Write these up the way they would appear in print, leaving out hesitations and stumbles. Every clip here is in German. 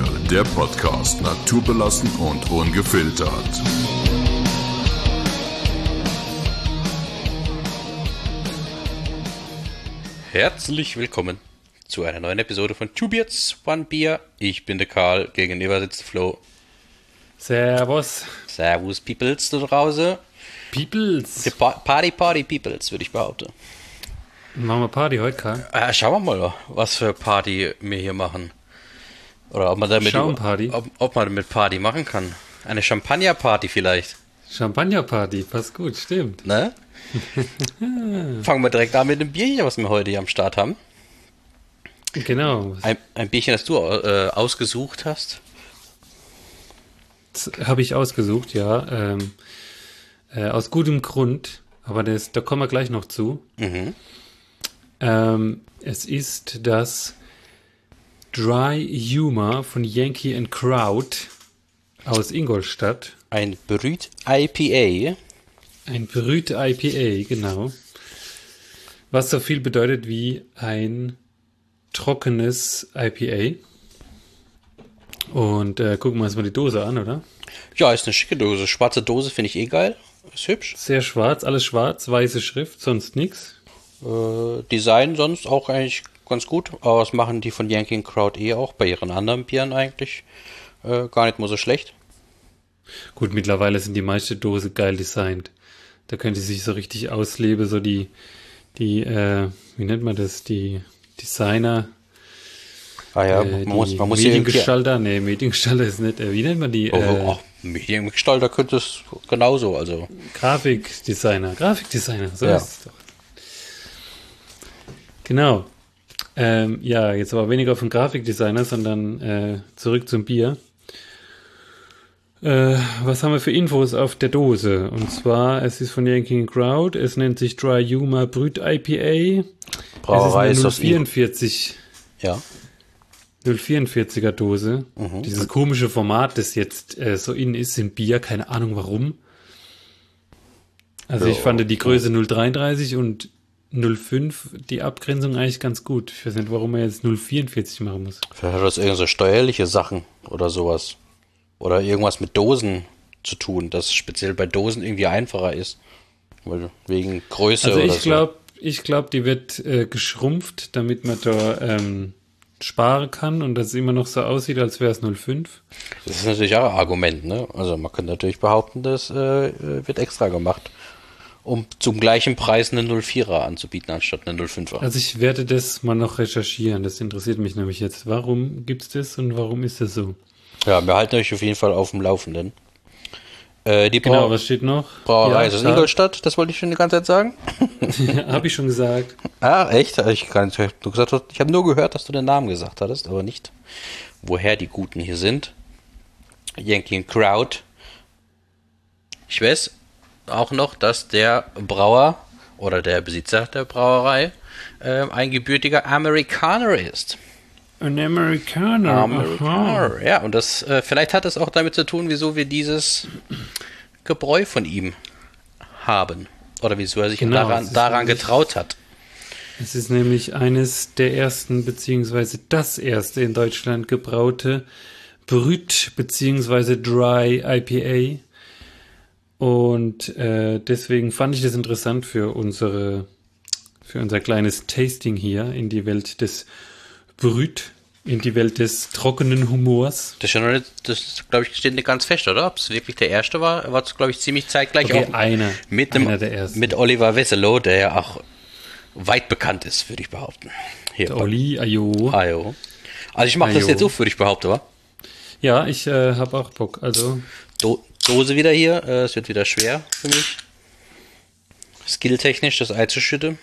Bier, der Podcast naturbelassen und ungefiltert. Herzlich willkommen zu einer neuen Episode von Two Beards, One Beer. Ich bin der Karl, gegenüber sitzt Flo. Servus. Servus Peoples da draußen. Peoples. Die Party Peoples, würde ich behaupten. Machen wir Party heute, Karl? Schauen wir mal, was für Party wir hier machen. Oder ob man damit ob man damit Party machen kann. Eine Champagner-Party vielleicht. Champagner-Party, passt gut, stimmt. Ne? Fangen wir direkt an mit dem Bierchen, was wir heute hier am Start haben. Genau. Ein Bierchen, das du ausgesucht hast. Das habe ich ausgesucht, ja. Aus gutem Grund, aber da kommen wir gleich noch zu. Mhm. Es ist das Dry Humor von Yankee & Crowd aus Ingolstadt. Ein Brüt IPA. Ein Brüt IPA, genau. Was so viel bedeutet wie ein trockenes IPA. Und gucken wir uns mal die Dose an, oder? Ja, ist eine schicke Dose. Schwarze Dose finde ich eh geil. Ist hübsch. Sehr schwarz, alles schwarz, weiße Schrift, sonst nichts. Design sonst auch eigentlich ganz gut. Aber was machen die von Yankee & Crowd auch bei ihren anderen Bieren eigentlich? Gar nicht mal so schlecht. Gut, mittlerweile sind die meiste Dose geil designt. Da könnte sich so richtig ausleben, so die wie nennt man das, die Designer. Ah ja, man muss Mediengestalter, Mediengestalter ist nicht, wie nennt man die? Mediengestalter könnte es genauso, also. Grafikdesigner, so ja. ist es doch. Genau. Ja, jetzt aber weniger von Grafikdesigner, sondern zurück zum Bier. Was haben wir für Infos auf der Dose? Und zwar, es ist von Yankee & Crowd, es nennt sich Dry Humor Brüt IPA. Brauerei es ist das 044. Ja. 044er Dose. Mhm. Dieses komische Format, das jetzt so in ist in Bier, keine Ahnung warum. Also ich fand die Größe 033 und 05, die Abgrenzung eigentlich ganz gut. Ich weiß nicht, warum man jetzt 044 machen muss. Vielleicht hat das irgend so steuerliche Sachen oder sowas. Oder irgendwas mit Dosen zu tun, dass speziell bei Dosen irgendwie einfacher ist. Weil wegen Größe also oder so. Ich glaube, die wird geschrumpft, damit man da sparen kann und dass es immer noch so aussieht, als wäre es 05. Das ist natürlich auch ein Argument, ne? Also man könnte natürlich behaupten, das wird extra gemacht, um zum gleichen Preis eine 04er anzubieten, anstatt eine 05er. Also ich werde das mal noch recherchieren, das interessiert mich nämlich jetzt. Warum gibt's das und warum ist das so? Ja, wir halten euch auf jeden Fall auf dem Laufenden. Was steht noch? Brauerei ist aus Ingolstadt, das wollte ich schon die ganze Zeit sagen. Ja, habe ich schon gesagt. Ah, echt? Ich habe nur gehört, dass du den Namen gesagt hattest, aber nicht, woher die Guten hier sind. Yankee & Crowd. Ich weiß auch noch, dass der Brauer oder der Besitzer der Brauerei ein gebürtiger Amerikaner ist. Ein Amerikaner. Ja, und das vielleicht hat es auch damit zu tun, wieso wir dieses Gebräu von ihm haben. Oder wieso er sich daran getraut hat. Es ist nämlich eines der ersten, beziehungsweise das erste in Deutschland gebraute Brüt, beziehungsweise Dry IPA. Und deswegen fand ich das interessant für unser kleines Tasting hier in die Welt des Brüt, in die Welt des trockenen Humors. Das glaube ich, steht nicht ganz fest, oder? Ob es wirklich der erste war? Er war, glaube ich, ziemlich zeitgleich okay, auch einer der ersten. Mit Oliver Wesselow, der ja auch weit bekannt ist, würde ich behaupten. Hier, der Oli, Ajo. Also ich mache das jetzt so, würde ich behaupten, wa? Ja, ich habe auch Bock. Also Dose wieder hier. Es wird wieder schwer für mich. Skilltechnisch das einzuschütten.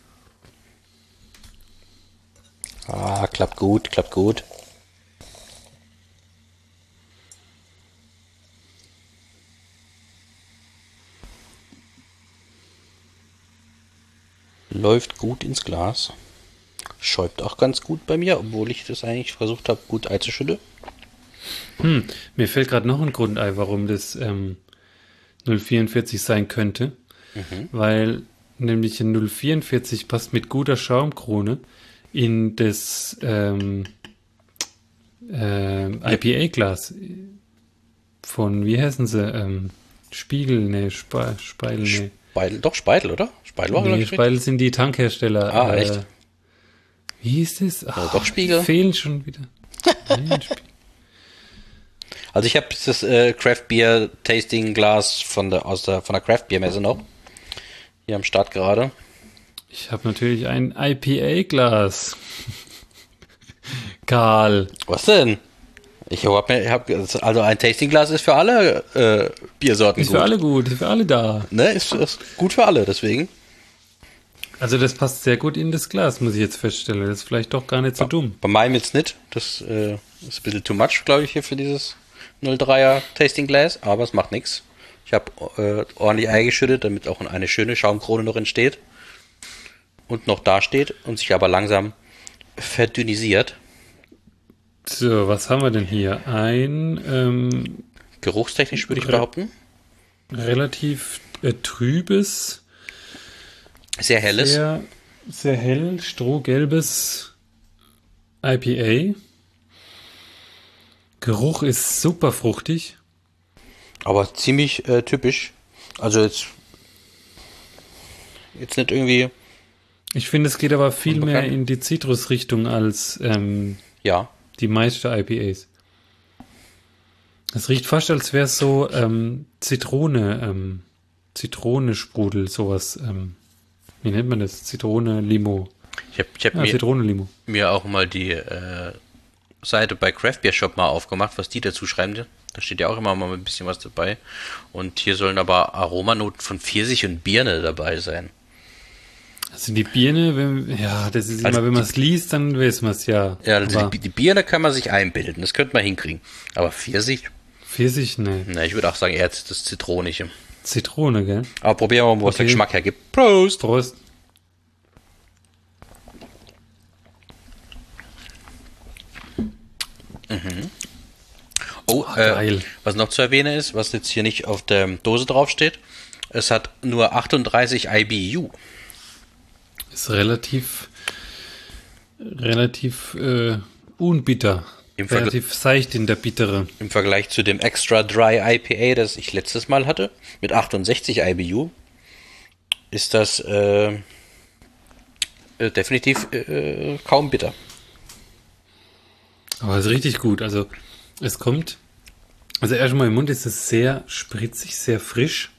Ah, klappt gut. Läuft gut ins Glas. Schäumt auch ganz gut bei mir, obwohl ich das eigentlich versucht habe, gut einzuschütten. Mir fällt gerade noch ein Grund ein, warum das 044 sein könnte. Weil nämlich ein 044 passt mit guter Schaumkrone in das IPA-Glas von, wie heißen sie? Spiegel, nee, Speidel, nee. Speidel, oder? Speidel war, Nee, Speidel sind die Tankhersteller. Ah, echt? Wie hieß das? Ach, doch Spiegel. Fehlen schon wieder. Nein, Also ich habe das Craft Beer Tasting Glas von der Craft Beer Messe noch. Hier am Start gerade. Ich habe natürlich ein IPA-Glas. Karl. Was denn? Also ein Tastingglas ist für alle Biersorten Ist gut. für alle gut, ist für alle da. Ne, ist gut für alle, deswegen. Also das passt sehr gut in das Glas, muss ich jetzt feststellen. Das ist vielleicht doch gar nicht so dumm. Bei meinem jetzt nicht. Das ist ein bisschen too much, glaube ich, hier für dieses 03er Tastingglas, aber es macht nichts. Ich habe ordentlich eingeschüttet, damit auch eine schöne Schaumkrone noch entsteht. Und noch dasteht und sich aber langsam verdünnisiert. So, was haben wir denn hier? Ein Geruchstechnisch würde ich behaupten. Relativ trübes, Sehr helles. sehr, sehr hell, strohgelbes IPA. Geruch ist super fruchtig. Aber ziemlich typisch. Also jetzt nicht irgendwie. Ich finde, es geht aber viel mehr Unbekannt. in die Zitrusrichtung als Ja. die meisten IPAs. Es riecht fast, als wäre es so Zitrone-Sprudel, sowas. Wie nennt man das? Zitrone-Limo. Ich hab Zitrone-Limo. mir auch mal die Seite bei Craft Beer Shop mal aufgemacht, was die dazu schreiben. Da steht ja auch immer mal ein bisschen was dabei. Und hier sollen aber Aromanoten von Pfirsich und Birne dabei sein. Also die Birne, das ist Also immer, wenn man es liest, dann weiß man es ja. Ja, also Aber die Birne kann man sich einbilden, das könnte man hinkriegen. Aber Pfirsich, Pfirsich, ne. na, ich würde auch sagen, eher das Zitronige. Zitrone, gell? Aber probieren wir mal, was der Okay. Geschmack hergibt. Prost! Prost. Oh, geil. was noch zu erwähnen ist, was jetzt hier nicht auf der Dose draufsteht, es hat nur 38 IBU. Ist relativ unbitter. Relativ seicht in der Bittere. Im Vergleich zu dem Extra Dry IPA, das ich letztes Mal hatte, mit 68 IBU, ist das definitiv kaum bitter. Aber es ist richtig gut. Also es kommt, also erstmal im Mund ist es sehr spritzig, sehr frisch.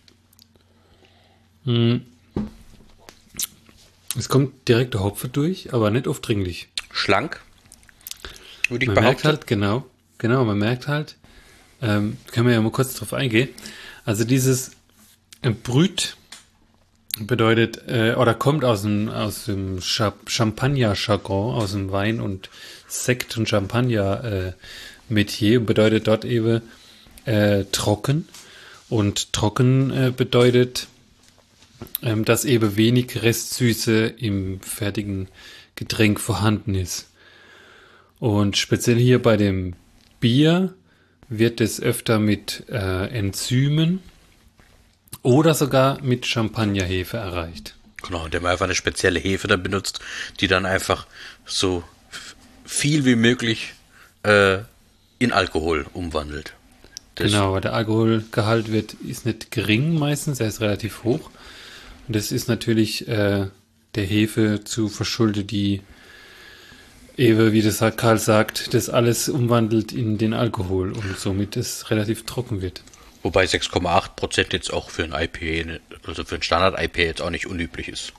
Es kommt direkt der Hopfen durch, aber nicht aufdringlich. Schlank, würde ich Man behaupten. merkt halt, genau, man merkt halt, können wir ja mal kurz drauf eingehen. Also dieses Brüt bedeutet, oder kommt aus dem Champagner-Jargon, aus dem Wein- und Sekt- und Champagner-Metier, bedeutet dort eben trocken. Und trocken bedeutet, dass eben wenig Restsüße im fertigen Getränk vorhanden ist. Und speziell hier bei dem Bier wird es öfter mit Enzymen oder sogar mit Champagnerhefe erreicht. Genau, indem man einfach eine spezielle Hefe da benutzt, die dann einfach so viel wie möglich in Alkohol umwandelt. Genau, aber der Alkoholgehalt ist nicht gering meistens, er ist relativ hoch. Und das ist natürlich der Hefe zu verschuldet, die eben, wie das Karl sagt, das alles umwandelt in den Alkohol und somit es relativ trocken wird. Wobei 6,8% jetzt auch für ein IPA, also für ein Standard-IPA jetzt auch nicht unüblich ist.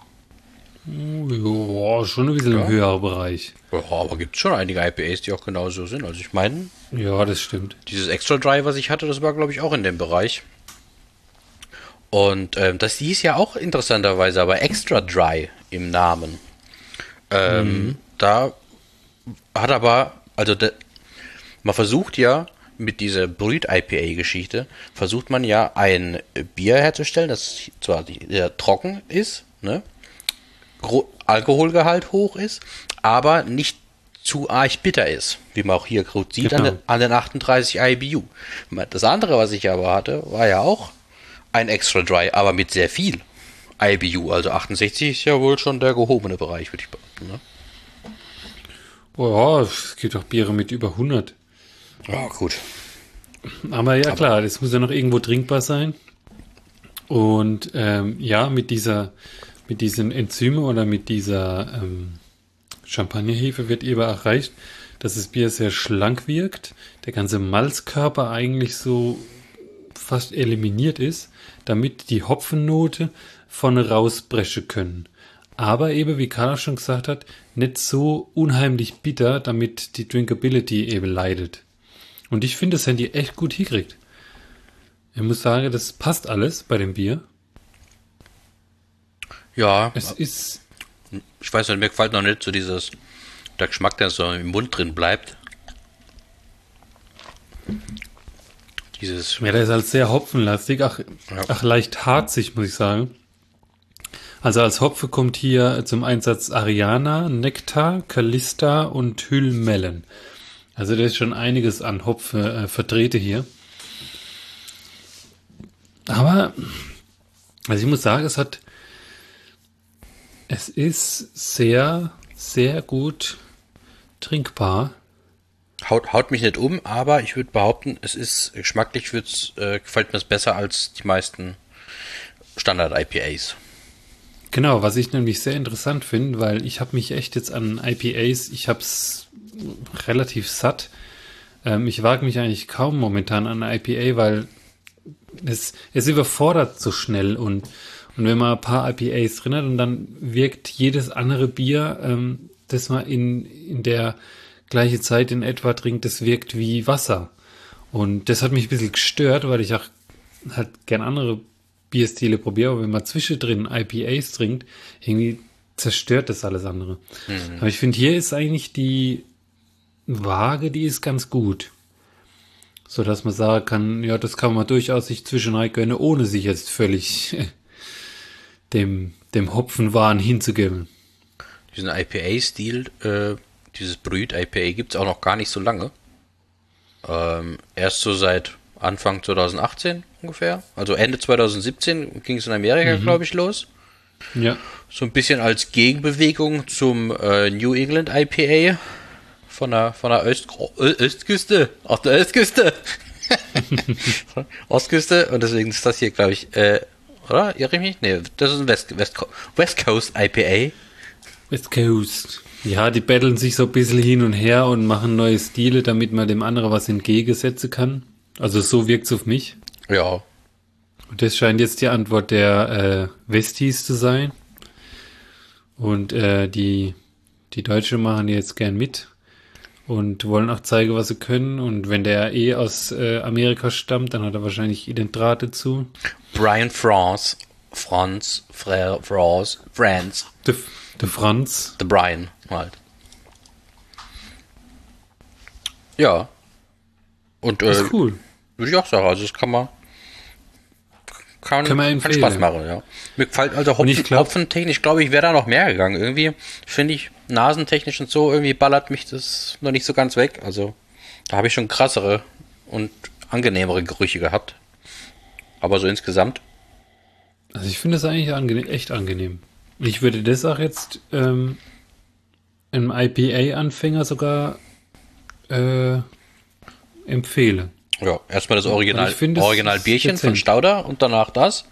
Ja, schon ein bisschen im höheren Bereich. Ja, aber gibt es schon einige IPAs, die auch genauso sind. Also ich meine, Ja, das stimmt. dieses Extra Dry, was ich hatte, das war, glaube ich, auch in dem Bereich. Und das hieß ja auch interessanterweise aber Extra Dry im Namen. Da hat aber, also man versucht ja mit dieser Brüt-IPA-Geschichte, versucht man ja ein Bier herzustellen, das zwar sehr trocken ist, ne? Alkoholgehalt hoch ist, aber nicht zu arg bitter ist, wie man auch hier gut sieht, Genau. an den 38 IBU. Das andere, was ich aber hatte, war ja auch ein Extra Dry, aber mit sehr viel IBU, also 68 ist ja wohl schon der gehobene Bereich, würde ich behaupten. Ne? Ja, es gibt auch Biere mit über 100. Ja, gut. Aber ja, klar, das muss ja noch irgendwo trinkbar sein. Und ja, mit diesen Enzymen oder mit dieser Champagnerhefe wird eben erreicht, dass das Bier sehr schlank wirkt, der ganze Malzkörper eigentlich so fast eliminiert ist, damit die Hopfennote vorne rausbrechen können. Aber eben, wie Carla schon gesagt hat, nicht so unheimlich bitter, damit die Drinkability eben leidet. Und ich finde, das haben die echt gut hingekriegt. Ich muss sagen, das passt alles bei dem Bier. Ja, Es ist, ich weiß nicht, mir gefällt noch nicht so der Geschmack, der so im Mund drin bleibt. Dieses, ja, der ist halt sehr hopfenlastig, ach leicht harzig, muss ich sagen. Also als Hopfe kommt hier zum Einsatz Ariana, Nektar, Calista und Hüllmellen. Also da ist schon einiges an Hopfe vertreten hier. Aber, also ich muss sagen, es ist sehr, sehr gut trinkbar. haut mich nicht um, aber ich würde behaupten, es ist geschmacklich gefällt mir es besser als die meisten Standard-IPAs. Genau, was ich nämlich sehr interessant finde, weil ich habe mich echt jetzt an IPAs, ich habe es relativ satt. Ich wage mich eigentlich kaum momentan an IPA, weil es überfordert so schnell und wenn man ein paar IPAs drin hat und dann wirkt jedes andere Bier, das man in der gleiche Zeit in etwa trinkt, das wirkt wie Wasser. Und das hat mich ein bisschen gestört, weil ich auch halt gern andere Bierstile probiere, aber wenn man zwischendrin IPAs trinkt, irgendwie zerstört das alles andere. Aber ich finde, hier ist eigentlich die Waage, die ist ganz gut. So dass man sagen kann, ja, das kann man durchaus sich zwischendurch gönnen, ohne sich jetzt völlig dem Hopfenwahn hinzugeben. Diesen IPA-Stil, dieses Brüt-IPA gibt es auch noch gar nicht so lange. Erst so seit Anfang 2018 ungefähr. Also Ende 2017 ging es in Amerika, glaube ich, los. Ja. So ein bisschen als Gegenbewegung zum New England IPA von der Ostküste. Aus der Ostküste. Ostküste. Und deswegen ist das hier, glaube ich, oder? Irre ich mich? Nee, das ist ein West Coast IPA. West Coast. Ja, die betteln sich so ein bisschen hin und her und machen neue Stile, damit man dem anderen was entgegensetzen kann. Also so wirkt's auf mich. Ja. Und das scheint jetzt die Antwort der Westies zu sein. Und die Deutsche machen jetzt gern mit und wollen auch zeigen, was sie können. Und wenn der aus Amerika stammt, dann hat er wahrscheinlich den Draht dazu. Brian France. Der Franz. The Brian halt. Ja. Und Ist cool. würde ich auch sagen, also das kann Kann man empfehlen. Spaß machen, ja. Mir gefällt also hopfentechnisch, glaube ich, wäre da noch mehr gegangen. Irgendwie finde ich nasentechnisch und so, irgendwie ballert mich das noch nicht so ganz weg. Also da habe ich schon krassere und angenehmere Gerüche gehabt. Aber so insgesamt. Also ich finde das eigentlich echt angenehm. Ich würde das auch jetzt einem IPA-Anfänger sogar empfehlen. Ja, erstmal das Original Bierchen dezent. von Stauder und danach das.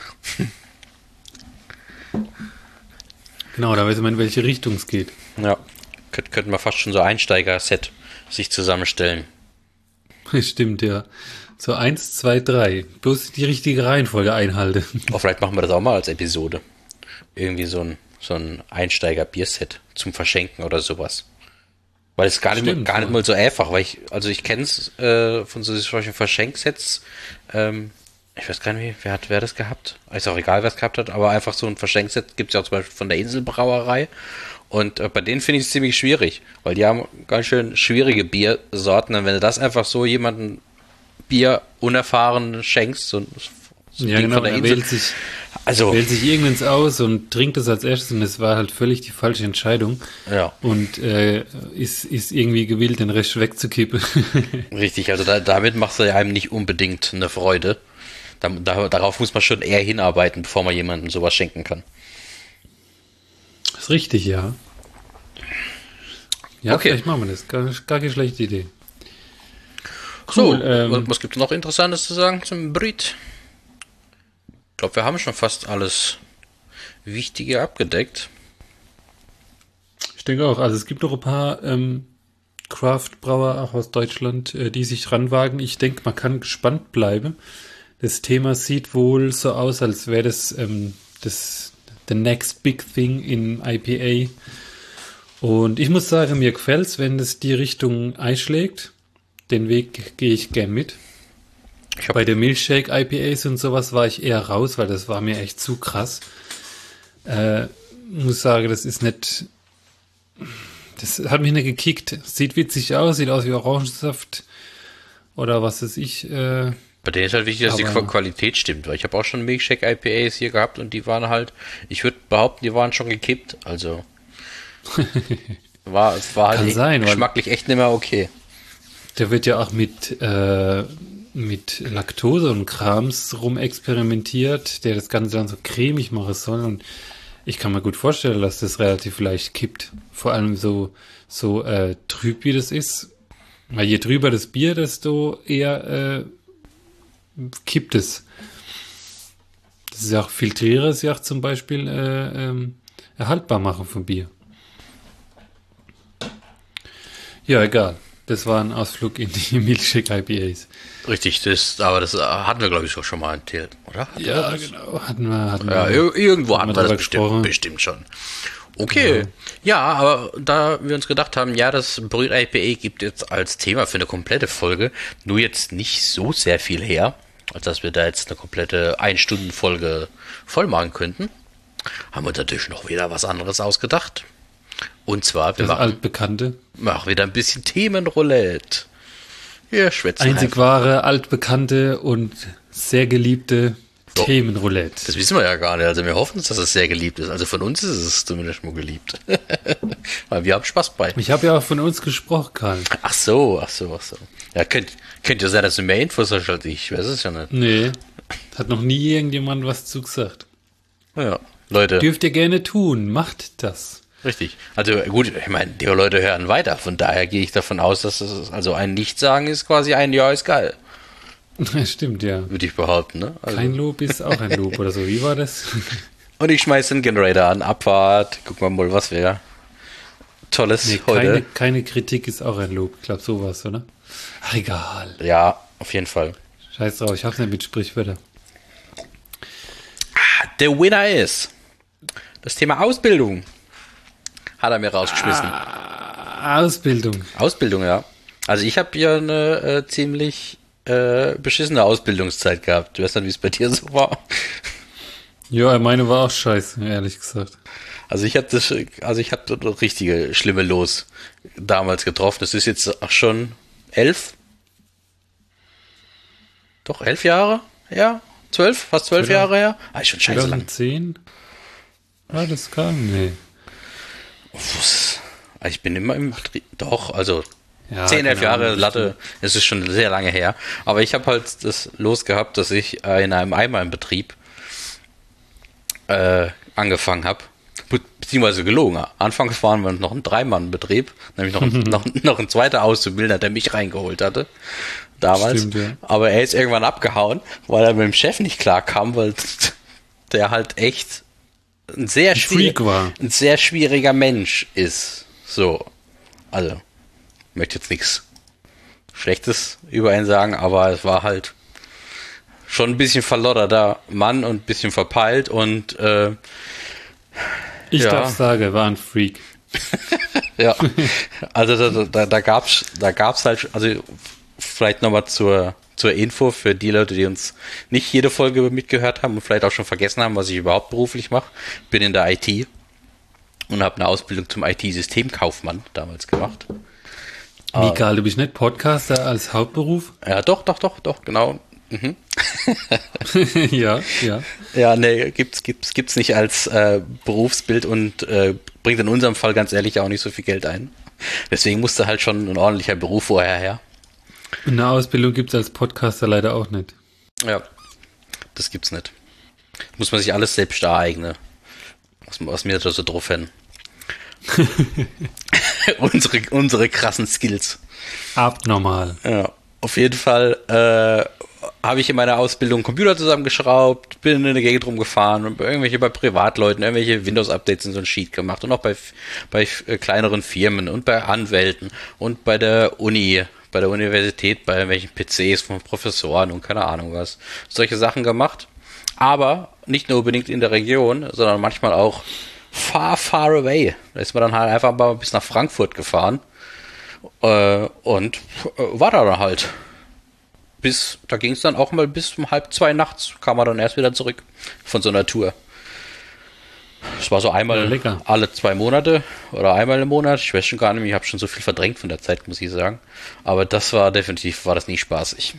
Genau, da weiß man, in welche Richtung es geht. Ja, könnten wir fast schon so Einsteiger-Set sich zusammenstellen. Stimmt, ja. So 1, 2, 3. Bloß die richtige Reihenfolge einhalten. Oh, vielleicht machen wir das auch mal als Episode. Irgendwie so ein Einsteiger-Bierset zum Verschenken oder sowas. Weil es gar nicht mal so einfach, weil ich kenne es von solchen Verschenksets. Ich weiß gar nicht, wer das gehabt? Ist auch egal, wer es gehabt hat, aber einfach so ein Verschenkset gibt es ja auch zum Beispiel von der Inselbrauerei. Und bei denen finde ich es ziemlich schwierig, weil die haben ganz schön schwierige Biersorten. Und wenn du das einfach so jemanden Bier unerfahren schenkst, so ja, Ding genau, von der Insel. Wählt sich irgendwas aus und trinkt es als erstes und es war halt völlig die falsche Entscheidung. Ja. Und ist irgendwie gewillt, den Rest wegzukippen. Richtig, also damit machst du ja einem nicht unbedingt eine Freude. Darauf muss man schon eher hinarbeiten, bevor man jemandem sowas schenken kann. Das ist richtig, ja. Ja, Okay. Vielleicht machen wir das. Gar keine schlechte Idee. So, Cool, was gibt es noch Interessantes zu sagen zum Brüt? Ich glaube, wir haben schon fast alles Wichtige abgedeckt. Ich denke auch. Also es gibt noch ein paar Craft-Brauer auch aus Deutschland, die sich ranwagen. Ich denke, man kann gespannt bleiben. Das Thema sieht wohl so aus, als wäre das the next big thing in IPA. Und ich muss sagen, mir gefällt's, wenn es die Richtung einschlägt. Den Weg gehe ich gern mit. Bei der Milkshake IPAs und sowas war ich eher raus, weil das war mir echt zu krass. Muss sagen, das ist nicht... Das hat mich nicht gekickt. Sieht witzig aus, sieht aus wie Orangensaft oder was weiß ich. Bei denen ist halt wichtig, dass die Qualität stimmt, weil ich habe auch schon Milkshake IPAs hier gehabt und die waren halt, ich würde behaupten, die waren schon gekippt, also es war halt sein, geschmacklich echt nicht mehr okay. Der wird ja auch mit Laktose und Krams rumexperimentiert, der das Ganze dann so cremig machen soll, und ich kann mir gut vorstellen, dass das relativ leicht kippt. Vor allem so trüb wie das ist. Weil je trüber das Bier, desto eher kippt es. Das ist ja auch Filtrierer, ist ja auch zum Beispiel erhaltbar machen von Bier. Ja, egal. Das war ein Ausflug in die Milkshake IPAs. Richtig, aber das hatten wir, glaube ich, schon mal erzählt, oder? Ja, genau. Hatten wir irgendwo hatten wir das bestimmt schon. Okay, ja, aber da wir uns gedacht haben, ja, das Brüt IPA gibt jetzt als Thema für eine komplette Folge nur jetzt nicht so sehr viel her, als dass wir da jetzt eine komplette 1-Stunden-Folge voll machen könnten, haben wir uns natürlich noch wieder was anderes ausgedacht. Und zwar, wir Altbekannte. Machen wieder ein bisschen Themenroulette. Wir schwätzen einzig wahre, altbekannte und sehr geliebte Themenroulette. Das wissen wir ja gar nicht. Also wir hoffen, dass es sehr geliebt ist. Also von uns ist es zumindest mal geliebt. Weil wir haben Spaß bei. Ich habe ja auch von uns gesprochen, Karl. Ach so. Ja, könnt ja sein, dass du mehr Infos hast als ich. Weiß es ja nicht. Nee, hat noch nie irgendjemand was zugesagt. Ja, Leute. Dürft ihr gerne tun. Macht das. Richtig. Also gut, ich meine, die Leute hören weiter. Von daher gehe ich davon aus, dass es also ein Nicht-Sagen ist quasi ein Ja ist geil. Stimmt, ja. Würde ich behaupten, ne? Also. Kein Lob ist auch ein Lob oder so. Wie war das? Und ich schmeiße den Generator an. Abfahrt. Gucken wir mal, was wäre. Tolles heute. Keine Kritik ist auch ein Lob. Ich glaube, sowas, oder? Ach, egal. Ja, auf jeden Fall. Scheiß drauf, ich hab's nicht mit Sprichwörtern. Der Winner ist das Thema Ausbildung. Hat er mir rausgeschmissen. Ausbildung, ja. Also ich habe ja eine ziemlich beschissene Ausbildungszeit gehabt. Du weißt nicht, wie es bei dir so war. Ja, meine war auch scheiße, ehrlich gesagt. Also ich habe das richtige schlimme Los damals getroffen. Das ist jetzt auch schon 11? Doch, 11 Jahre? Ja, 12? Fast 12 Jahre her? Ah, ist schon scheiße lang. 10? Ah, das kam, nee. Ich bin immer im Betrieb. Doch, also ja, 10, 11 Jahre Latte, es ist schon sehr lange her. Aber ich habe halt das Los gehabt, dass ich in einem Einmalbetrieb angefangen habe. Beziehungsweise gelogen. Anfangs waren wir noch ein 3-Mann-Betrieb, nämlich noch ein zweiter Auszubildender, der mich reingeholt hatte. Damals. Stimmt, ja. Aber er ist irgendwann abgehauen, weil er mit dem Chef nicht klar kam, weil der halt echt ein sehr schwieriger Mensch ist. So. Also, ich möchte jetzt nichts Schlechtes über ihn sagen, aber es war halt schon ein bisschen verlodderter Mann und ein bisschen verpeilt und ich darf sagen, war ein Freak. Ja, also da gab's halt, also vielleicht nochmal zur Info für die Leute, die uns nicht jede Folge mitgehört haben und vielleicht auch schon vergessen haben, was ich überhaupt beruflich mache. Bin in der IT und habe eine Ausbildung zum IT-Systemkaufmann damals gemacht. Mikael, du bist nicht Podcaster als Hauptberuf? Ja, doch, genau. Mhm. Ja. Ja, nee, gibt's nicht als Berufsbild und bringt in unserem Fall ganz ehrlich auch nicht so viel Geld ein. Deswegen musste halt schon ein ordentlicher Beruf vorher her. Eine Ausbildung gibt's als Podcaster leider auch nicht. Ja, das gibt's nicht. Muss man sich alles selbst ereignen. Was mir da so drauf hin. unsere krassen Skills. Abnormal. Ja. Auf jeden Fall habe ich in meiner Ausbildung Computer zusammengeschraubt, bin in der Gegend rumgefahren und bei Privatleuten irgendwelche Windows-Updates in so ein Sheet gemacht und auch bei kleineren Firmen und bei Anwälten und bei der Uni, bei der Universität, bei irgendwelchen PCs von Professoren und keine Ahnung was. Solche Sachen gemacht. Aber nicht nur unbedingt in der Region, sondern manchmal auch far, far away. Da ist man dann halt einfach mal bis nach Frankfurt gefahren und war da dann halt. Da ging es dann auch mal bis um 1:30 nachts, kam man dann erst wieder zurück von so einer Tour. Es war so einmal alle 2 Monate oder einmal im Monat, ich weiß schon gar nicht mehr, ich habe schon so viel verdrängt von der Zeit, muss ich sagen. Aber das war das nie spaßig.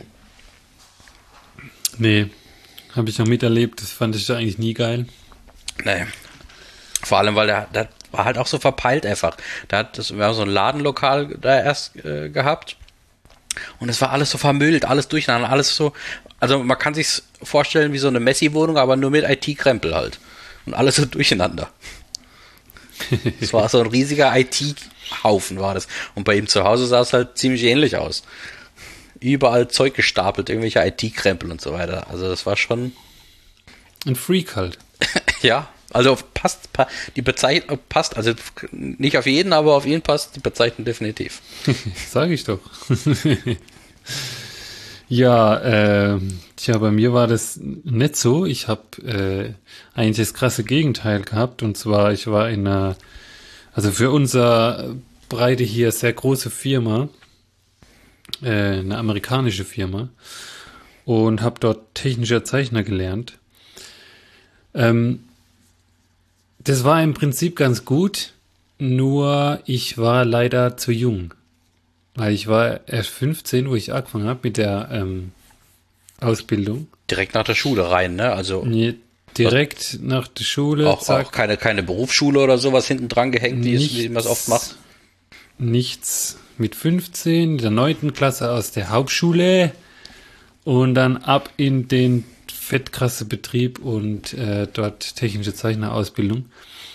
Nee, habe ich noch miterlebt, das fand ich da eigentlich nie geil. Nee. Vor allem, weil der war halt auch so verpeilt einfach. Wir haben so ein Ladenlokal da erst gehabt. Und es war alles so vermüllt, alles durcheinander, alles so, also man kann sich's vorstellen wie so eine Messi-Wohnung, aber nur mit IT-Krempel halt. Und alles so durcheinander. Es war so ein riesiger IT-Haufen war das. Und bei ihm zu Hause sah es halt ziemlich ähnlich aus. Überall Zeug gestapelt, irgendwelche IT-Krempel und so weiter. Also das war schon... Ein Freak halt. Ja, also die Bezeichnung passt, also nicht auf jeden, aber auf ihn passt die Bezeichnung definitiv. Sag ich doch. Ja, bei mir war das nicht so. Ich habe eigentlich das krasse Gegenteil gehabt. Und zwar, ich war in einer, also für unser Breite hier sehr große Firma, eine amerikanische Firma, und habe dort technischer Zeichner gelernt. Das war im Prinzip ganz gut, nur ich war leider zu jung. Weil ich war erst 15, wo ich angefangen habe mit der Ausbildung. Direkt nach der Schule rein, ne? Also Nee, direkt nach der Schule. auch keine Berufsschule oder sowas hinten dran gehängt, wie man es oft macht. Nichts. Mit 15, der 9. Klasse aus der Hauptschule und dann ab in den fettkrasse Betrieb und dort technische Zeichnerausbildung.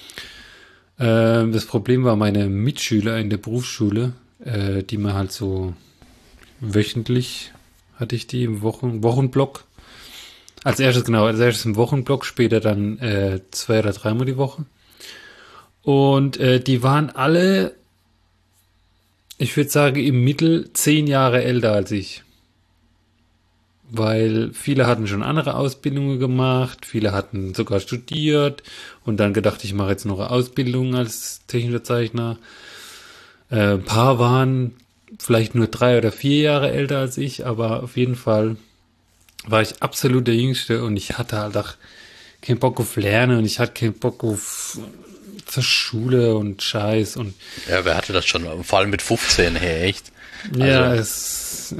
Das Problem war meine Mitschüler in der Berufsschule, die mir halt so wöchentlich hatte ich die im Wochenblock. Als erstes im Wochenblock, später dann 2 oder 3 Mal die Woche. Und die waren alle, ich würde sagen, im Mittel 10 Jahre älter als ich. Weil viele hatten schon andere Ausbildungen gemacht, viele hatten sogar studiert und dann gedacht, ich mache jetzt noch eine Ausbildung als technischer Zeichner. Ein paar waren vielleicht nur 3 oder 4 Jahre älter als ich, aber auf jeden Fall war ich absolut der Jüngste und ich hatte halt auch keinen Bock auf Lernen und ich hatte keinen Bock auf zur Schule und Scheiß und... Ja, wer hatte das schon? Vor allem mit 15, hey, echt? Also. Ja, es...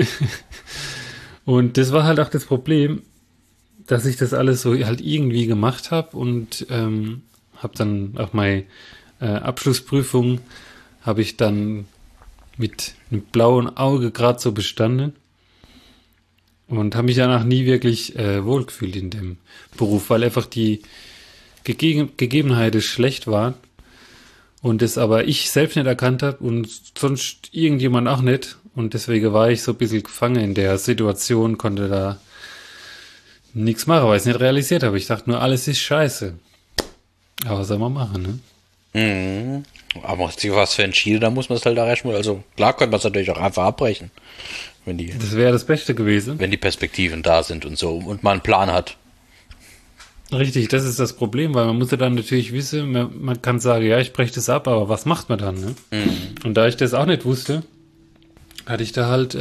Und das war halt auch das Problem, dass ich das alles so halt irgendwie gemacht habe und habe dann auch meine Abschlussprüfung habe ich dann mit einem blauen Auge gerade so bestanden und habe mich danach nie wirklich wohlgefühlt in dem Beruf, weil einfach die Gegebenheiten schlecht waren und das aber ich selbst nicht erkannt habe und sonst irgendjemand auch nicht. Und deswegen war ich so ein bisschen gefangen in der Situation, konnte da nichts machen, weil ich es nicht realisiert habe. Ich dachte nur, alles ist scheiße. Aber was soll man machen, ne? Aber hast du was für entschieden, da muss man es halt auch erstmal, also klar könnte man es natürlich auch einfach abbrechen. Das wäre das Beste gewesen. Wenn die Perspektiven da sind und so und man einen Plan hat. Richtig, das ist das Problem, weil man muss ja dann natürlich wissen, man kann sagen, ja, ich breche das ab, aber was macht man dann, ne? Und da ich das auch nicht wusste, hatte ich da halt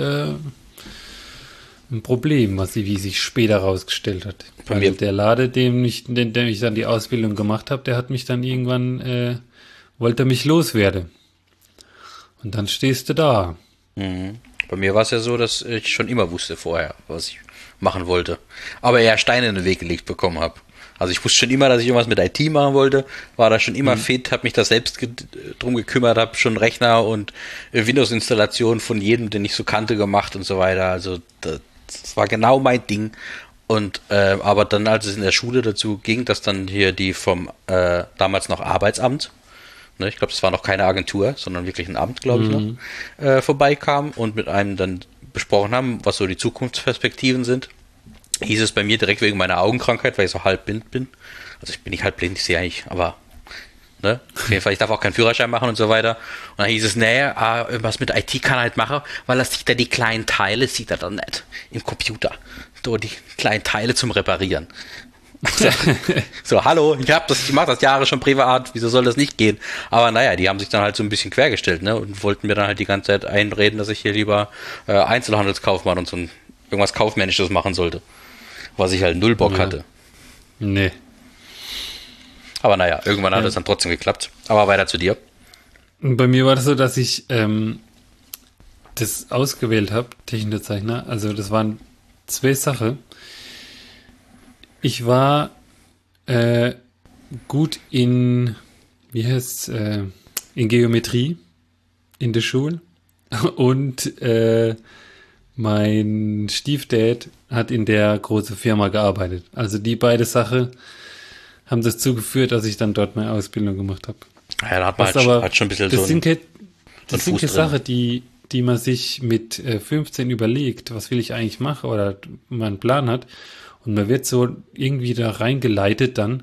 ein Problem, wie sich später rausgestellt hat. Weil der Lade, dem ich dann die Ausbildung gemacht habe, der hat mich dann irgendwann, wollte mich loswerden. Und dann stehst du da. Bei mir war es ja so, dass ich schon immer wusste vorher, was ich machen wollte. Aber eher Steine in den Weg gelegt bekommen habe. Also ich wusste schon immer, dass ich irgendwas mit IT machen wollte, war da schon immer fit, habe mich da selbst drum gekümmert, habe schon Rechner und Windows-Installation von jedem, den ich so kannte, gemacht und so weiter. Also das war genau mein Ding. Und aber dann, als es in der Schule dazu ging, dass dann hier die vom damals noch Arbeitsamt, ne, ich glaube, es war noch keine Agentur, sondern wirklich ein Amt, glaube ich noch, vorbeikam und mit einem dann besprochen haben, was so die Zukunftsperspektiven sind, hieß es bei mir direkt wegen meiner Augenkrankheit, weil ich so halbblind bin. Also ich bin nicht halbblind, ich sehe eigentlich, aber ne? Auf jeden Fall, ich darf auch keinen Führerschein machen und so weiter. Und dann hieß es, irgendwas mit IT kann er halt machen, weil er sieht ja die kleinen Teile, sieht er dann nicht im Computer. So die kleinen Teile zum Reparieren. So, hallo, ich mache das Jahre schon privat, wieso soll das nicht gehen? Aber naja, die haben sich dann halt so ein bisschen quergestellt, ne? Und wollten mir dann halt die ganze Zeit einreden, dass ich hier lieber Einzelhandelskaufmann und so irgendwas Kaufmännisches machen sollte. Was ich halt null Bock hatte. Nee. Aber naja, irgendwann hat es dann trotzdem geklappt. Aber weiter zu dir. Und bei mir war das so, dass ich das ausgewählt habe, technischer Zeichner. Also das waren 2 Sachen. Ich war gut in, in Geometrie in der Schule. Und mein Stiefdad hat in der großen Firma gearbeitet. Also die beide Sachen haben das zugeführt, dass ich dann dort meine Ausbildung gemacht habe. Ja, da hat man halt schon ein bisschen das so ein Das sind keine Sachen, die man sich mit 15 überlegt, was will ich eigentlich machen oder man einen Plan hat. Und man wird so irgendwie da reingeleitet dann.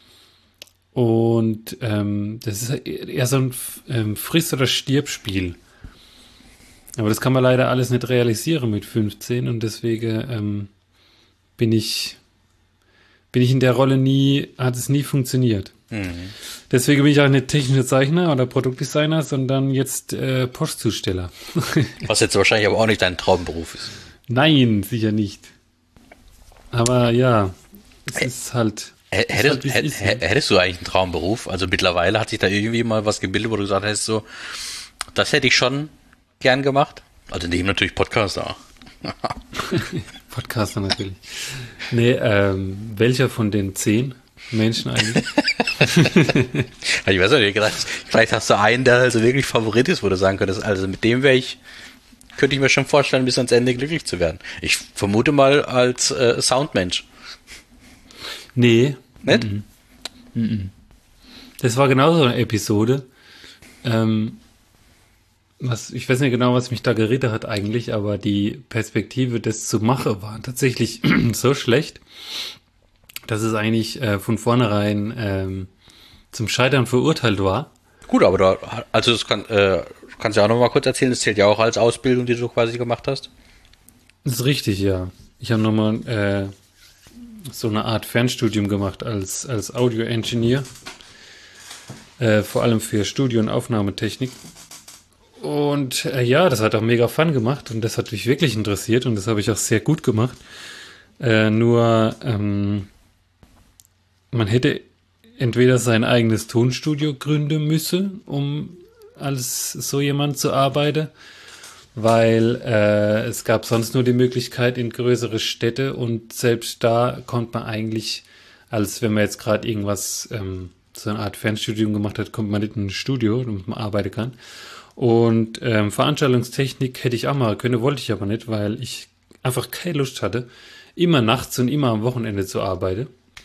Und das ist eher so ein Friss- oder Stirb-Spiel. Aber das kann man leider alles nicht realisieren mit 15 und deswegen bin ich in der Rolle hat es nie funktioniert. Mhm. Deswegen bin ich auch nicht technischer Zeichner oder Produktdesigner, sondern jetzt Postzusteller. Was jetzt wahrscheinlich aber auch nicht dein Traumberuf ist. Nein, sicher nicht. Aber ja, es ist halt... Hättest du eigentlich einen Traumberuf? Also mittlerweile hat sich da irgendwie mal was gebildet, wo du gesagt hast, so, das hätte ich schon gern gemacht. Also neben natürlich Podcaster. Podcaster natürlich. Nee, welcher von den 10 Menschen eigentlich? Ich weiß nicht, vielleicht hast du einen, der also wirklich Favorit ist, wo du sagen könntest, also mit dem könnte ich mir schon vorstellen, bis ans Ende glücklich zu werden. Ich vermute mal als Soundmensch. Nee. Nicht? Das war genauso eine Episode. Ich weiß nicht genau, was mich da geredet hat eigentlich, aber die Perspektive, das zu machen, war tatsächlich so schlecht, dass es eigentlich von vornherein zum Scheitern verurteilt war. Gut, aber das kannst du ja auch noch mal kurz erzählen, das zählt ja auch als Ausbildung, die du quasi gemacht hast. Das ist richtig, ja. Ich habe nochmal so eine Art Fernstudium gemacht als Audio-Engineer, vor allem für Studio- und Aufnahmetechnik. Und das hat auch mega Fun gemacht und das hat mich wirklich interessiert und das habe ich auch sehr gut gemacht. Nur man hätte entweder sein eigenes Tonstudio gründen müssen, um als so jemand zu arbeiten, weil es gab sonst nur die Möglichkeit in größere Städte und selbst da konnte man eigentlich, als wenn man jetzt gerade irgendwas, so eine Art Fernstudium gemacht hat, kommt man nicht in ein Studio, damit man arbeiten kann. Und Veranstaltungstechnik hätte ich auch machen können, wollte ich aber nicht, weil ich einfach keine Lust hatte, immer nachts und immer am Wochenende zu arbeiten.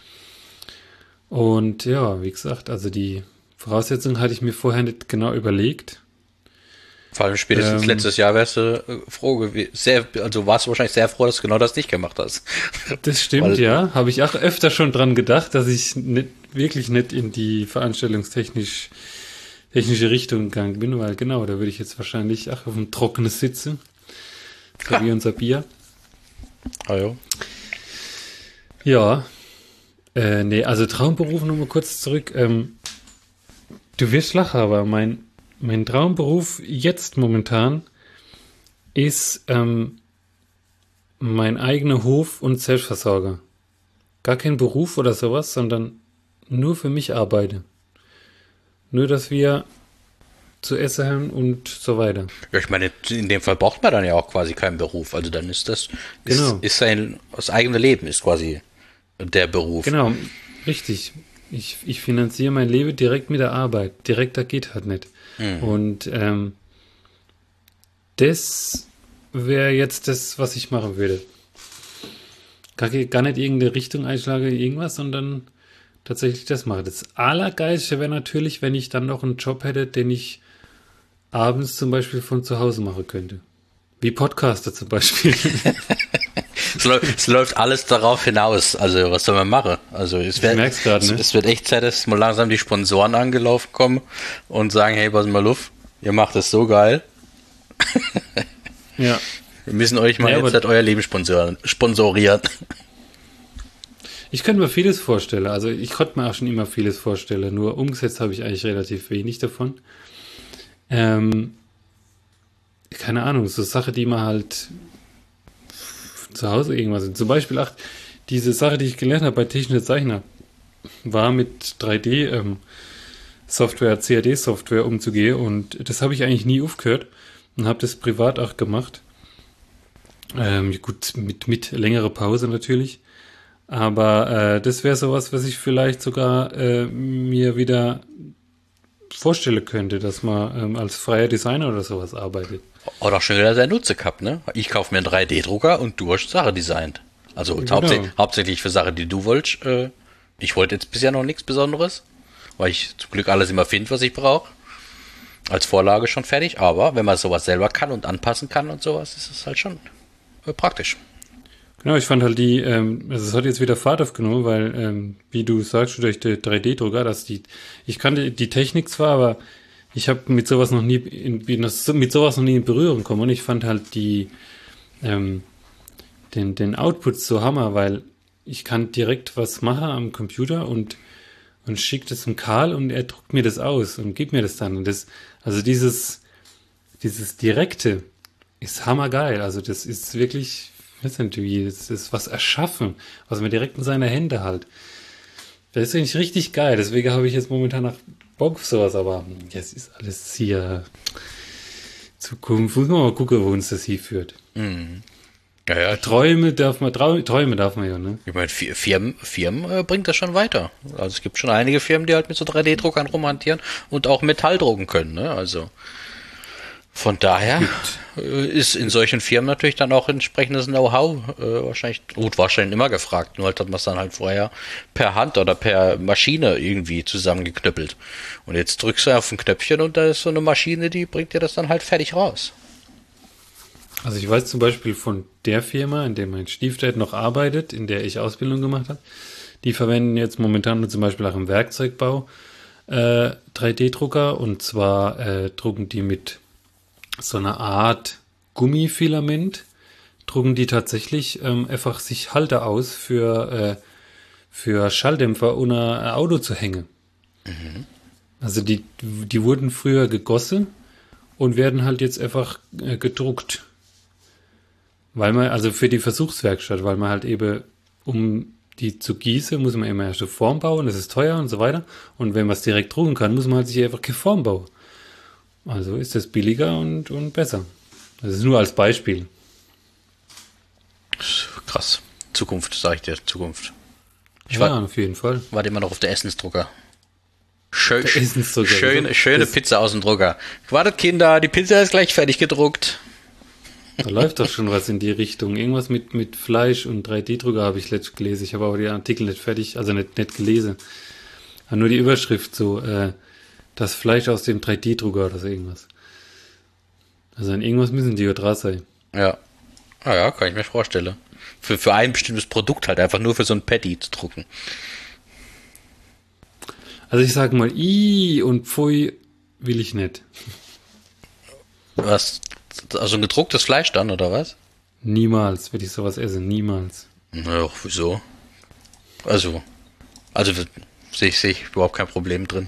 Und ja, wie gesagt, also die Voraussetzungen hatte ich mir vorher nicht genau überlegt. Vor allem spätestens letztes Jahr wärst du froh gewesen. Also warst du wahrscheinlich sehr froh, dass du genau das nicht gemacht hast. Das stimmt, ja. Habe ich auch öfter schon dran gedacht, dass ich wirklich nicht in die veranstaltungstechnische Richtung gegangen bin, weil genau, da würde ich jetzt wahrscheinlich auch auf dem Trockenen sitzen. So wie unser Bier. Ah ja. Ja. Nee, also Traumberuf nochmal kurz zurück. Du wirst lachen, aber mein Traumberuf jetzt momentan ist mein eigener Hof und Selbstversorger. Gar kein Beruf oder sowas, sondern nur für mich arbeite. Nur, dass wir zu essen haben und so weiter. Ja, ich meine, in dem Fall braucht man dann ja auch quasi keinen Beruf. Also dann ist das das eigene Leben ist quasi der Beruf. Genau, richtig. Ich finanziere mein Leben direkt mit der Arbeit. Direkter geht halt nicht. Mhm. Und das wäre jetzt das, was ich machen würde. Gar nicht irgendeine Richtung einschlage, irgendwas, sondern tatsächlich das mache. Das Allergeilste wäre natürlich, wenn ich dann noch einen Job hätte, den ich abends zum Beispiel von zu Hause machen könnte. Wie Podcaster zum Beispiel. Es läuft alles darauf hinaus. Also, was soll man machen? Also, Ich merk's gerade, ne? es wird echt Zeit, dass mal langsam die Sponsoren angelaufen kommen und sagen, hey, pass mal auf, ihr macht das so geil. Ja. Wir müssen euch mal jetzt halt euer Leben sponsorieren. Ich könnte mir vieles vorstellen. Also ich konnte mir auch schon immer vieles vorstellen. Nur umgesetzt habe ich eigentlich relativ wenig davon. Keine Ahnung, so Sache, die man halt zu Hause irgendwas. Zum Beispiel auch diese Sache, die ich gelernt habe bei technischer Zeichner, war mit 3D-Software, CAD-Software umzugehen. Und das habe ich eigentlich nie aufgehört und habe das privat auch gemacht. Gut, mit längerer Pause natürlich. Aber das wäre sowas, was ich vielleicht sogar mir wieder vorstellen könnte, dass man als freier Designer oder sowas arbeitet. Oder auch schon wieder sein Nutze gehabt, ne? Ich kaufe mir einen 3D-Drucker und du hast Sache designt. Also Genau. hauptsächlich für Sachen, die du wolltest. Ich wollte jetzt bisher noch nichts Besonderes, weil ich zum Glück alles immer finde, was ich brauche. Als Vorlage schon fertig, aber wenn man sowas selber kann und anpassen kann und sowas, ist es halt schon praktisch. Genau, ich fand halt also es hat jetzt wieder Fahrt aufgenommen, weil, wie du sagst, durch den 3D-Drucker, ich kannte die Technik zwar, aber ich habe mit sowas noch nie in Berührung gekommen und ich fand halt den Output so Hammer, weil ich kann direkt was machen am Computer und schicke das zum Karl und er druckt mir das aus und gibt mir das dann. Und also dieses Direkte ist hammergeil. Also das ist wirklich, das ist was erschaffen, was man direkt in seine Hände halt. Das ist eigentlich richtig geil. Deswegen habe ich jetzt momentan noch Bock auf sowas, aber jetzt ist alles hier Zukunft. Muss man mal gucken, wo uns das hier führt. Mhm. Ja, Träume darf man ja, ne? ich meine, Firmen bringt das schon weiter. Also es gibt schon einige Firmen, die halt mit so 3D-Druckern rumhantieren und auch Metall drucken können, ne? Also von daher ist in solchen Firmen natürlich dann auch entsprechendes Know-how wahrscheinlich immer gefragt. Nur halt hat man es dann halt vorher per Hand oder per Maschine irgendwie zusammengeknüppelt. Und jetzt drückst du auf ein Knöpfchen und da ist so eine Maschine, die bringt dir das dann halt fertig raus. Also ich weiß zum Beispiel von der Firma, in der mein Stiefdad noch arbeitet, in der ich Ausbildung gemacht habe, die verwenden jetzt momentan zum Beispiel auch im Werkzeugbau 3D-Drucker und zwar drucken die mit so einer Art Gummifilament, drucken die tatsächlich einfach sich Halter aus für Schalldämpfer und ein Auto zu hängen. Mhm. Also die wurden früher gegossen und werden halt jetzt einfach gedruckt. Weil man, also für die Versuchswerkstatt, weil man halt eben, um die zu gießen, muss man immer erst eine Form bauen, das ist teuer und so weiter. Und wenn man es direkt drucken kann, muss man halt sich einfach keine Form bauen. Also ist das billiger und besser. Das ist nur als Beispiel. Krass. Zukunft, sag ich dir, Zukunft. Auf jeden Fall. Warte immer noch auf der Essensdrucker. Der Essensdrucker. Schöne Pizza aus dem Drucker. Wartet, Kinder, die Pizza ist gleich fertig gedruckt. Da läuft doch schon was in die Richtung. Irgendwas mit Fleisch und 3D-Drucker habe ich letztens gelesen. Ich habe aber die Artikel nicht fertig, also nicht gelesen. Aber nur die Überschrift so, das Fleisch aus dem 3D-Drucker oder so irgendwas. Also an irgendwas müssen die ja dran sein. Ja. Ah ja, kann ich mir vorstellen. Für ein bestimmtes Produkt halt, einfach nur für so ein Patty zu drucken. Also ich sage mal, und Pfui will ich nicht. Was? Also ein gedrucktes Fleisch dann, oder was? Niemals würde ich sowas essen, niemals. Naja, wieso? Also sehe ich überhaupt kein Problem drin.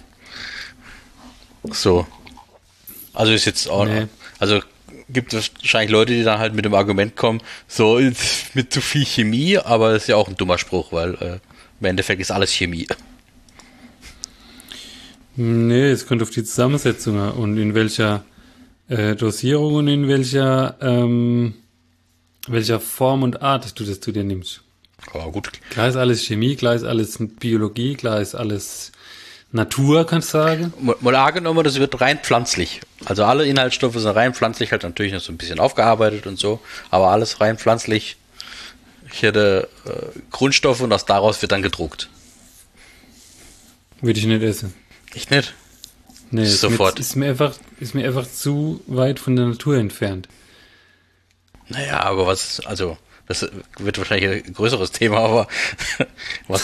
So. Also ist jetzt auch, Nee. also gibt es wahrscheinlich Leute, die dann halt mit dem Argument kommen, so mit zu viel Chemie, aber das ist ja auch ein dummer Spruch, weil im Endeffekt ist alles Chemie. Nee, es kommt auf die Zusammensetzung an und in welcher Dosierung und in welcher Form und Art du dir nimmst. Aber gut. Klar ist alles Chemie, klar ist alles Biologie, klar ist alles Natur, kannst du sagen. Mal angenommen, das wird rein pflanzlich. Also alle Inhaltsstoffe sind rein pflanzlich, halt natürlich noch so ein bisschen aufgearbeitet und so, aber alles rein pflanzlich. Ich hätte Grundstoffe und aus daraus wird dann gedruckt. Würde ich nicht essen. Echt nicht? Nee, Sofort. ist mir einfach zu weit von der Natur entfernt. Naja, aber also, das wird wahrscheinlich ein größeres Thema, aber was,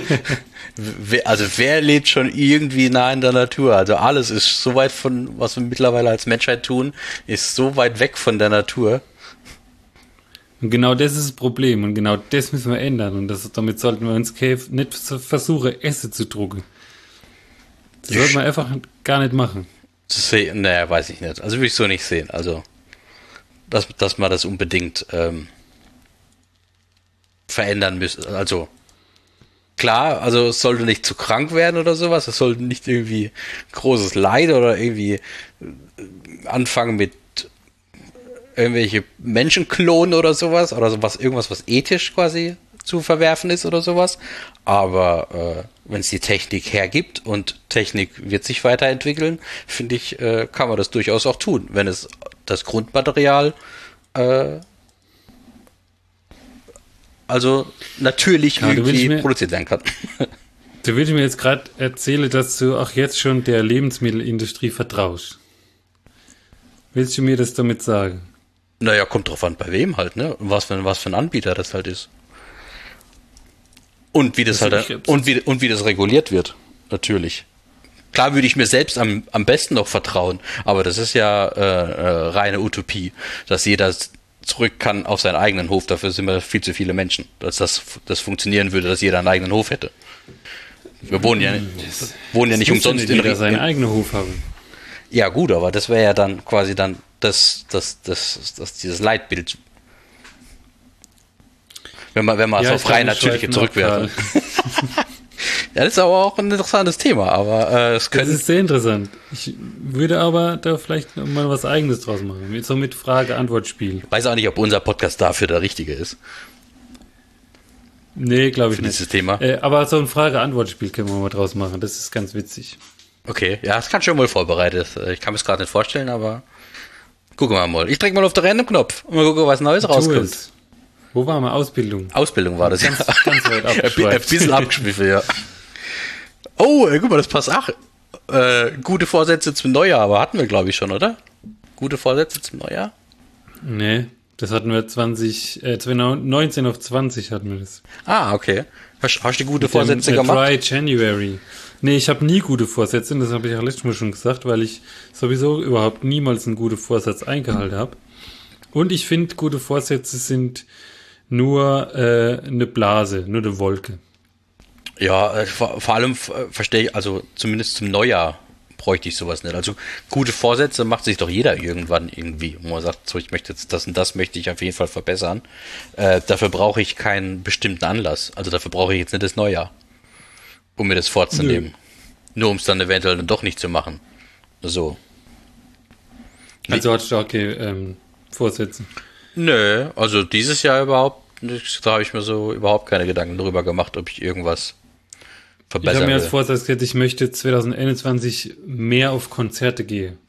wer lebt schon irgendwie nah in der Natur? Also alles ist so weit von, was wir mittlerweile als Menschheit tun, ist so weit weg von der Natur. Und genau das ist das Problem und genau das müssen wir ändern und damit sollten wir uns nicht versuchen, Essen zu drucken. Das sollte man einfach gar nicht machen. Naja, weiß ich nicht. Also würde ich so nicht sehen. Also, dass man das unbedingt verändern müsste. Also, klar, also es sollte nicht zu krank werden oder sowas. Es sollte nicht irgendwie großes Leid oder irgendwie anfangen mit irgendwelche Menschen klonen oder sowas. Oder sowas, irgendwas, was ethisch quasi zu verwerfen ist oder sowas. Aber wenn es die Technik hergibt und Technik wird sich weiterentwickeln, finde ich, kann man das durchaus auch tun, wenn es das Grundmaterial also natürlich irgendwie produziert werden kann. Du willst mir jetzt gerade erzählen, dass du auch jetzt schon der Lebensmittelindustrie vertraust. Willst du mir das damit sagen? Naja, kommt drauf an, bei wem halt, ne? Und was für ein Anbieter das halt ist. Und wie das wie das reguliert wird, natürlich. Klar würde ich mir selbst am besten noch vertrauen, aber das ist ja reine Utopie, dass jeder zurück kann auf seinen eigenen Hof. Dafür sind wir viel zu viele Menschen, dass das funktionieren würde, dass jeder einen eigenen Hof hätte. Wir wohnen ja nicht umsonst in jeder seinen eigenen Hof haben. Ja gut, aber das wäre ja dann quasi dann dieses Leitbild. Wenn man ja, auf rein natürliche zurückwerfen. Ja, das ist aber auch ein interessantes Thema, aber das ist sehr interessant. Ich würde aber da vielleicht mal was Eigenes draus machen, so mit Frage-Antwort-Spiel. Weiß auch nicht, ob unser Podcast dafür der richtige ist. Nee, glaube ich nicht. Für dieses Thema. Aber so ein Frage-Antwort-Spiel können wir mal draus machen, das ist ganz witzig. Okay, ja, das kann schon mal vorbereitet. Ich kann mir es gerade nicht vorstellen, aber gucken wir mal. Ich drücke mal auf den Random-Knopf und mal gucken, was Neues rauskommt. Wo war mal Ausbildung? Ausbildung war das, ganz, ja. Ganz weit abgeschweift. Ein bisschen abgeschwiffen, ja. Oh, guck mal, das passt. Ach, gute Vorsätze zum Neujahr, aber hatten wir, glaube ich, schon, oder? Gute Vorsätze zum Neujahr? Nee, das hatten wir 2019 auf 20 hatten wir das. Ah, okay. Hast du gute Vorsätze gemacht? Dry January. Nee, ich habe nie gute Vorsätze, und das habe ich auch letztes Mal schon gesagt, weil ich sowieso überhaupt niemals einen guten Vorsatz eingehalten habe. Und ich finde, gute Vorsätze sind nur eine Blase, nur eine Wolke. Ja, vor allem verstehe ich, also zumindest zum Neujahr bräuchte ich sowas nicht. Also gute Vorsätze macht sich doch jeder irgendwann irgendwie, wo man sagt, so ich möchte jetzt das und das möchte ich auf jeden Fall verbessern. Dafür brauche ich keinen bestimmten Anlass. Also dafür brauche ich jetzt nicht das Neujahr, um mir das vorzunehmen. Nur um es dann eventuell doch nicht zu machen. So. Also hattest du okay Vorsätze? Nö, also dieses Jahr überhaupt nicht. Da habe ich mir so überhaupt keine Gedanken darüber gemacht, ob ich irgendwas verbessern will. Ich habe mir als Vorsatz gesagt, ich möchte 2021 mehr auf Konzerte gehen.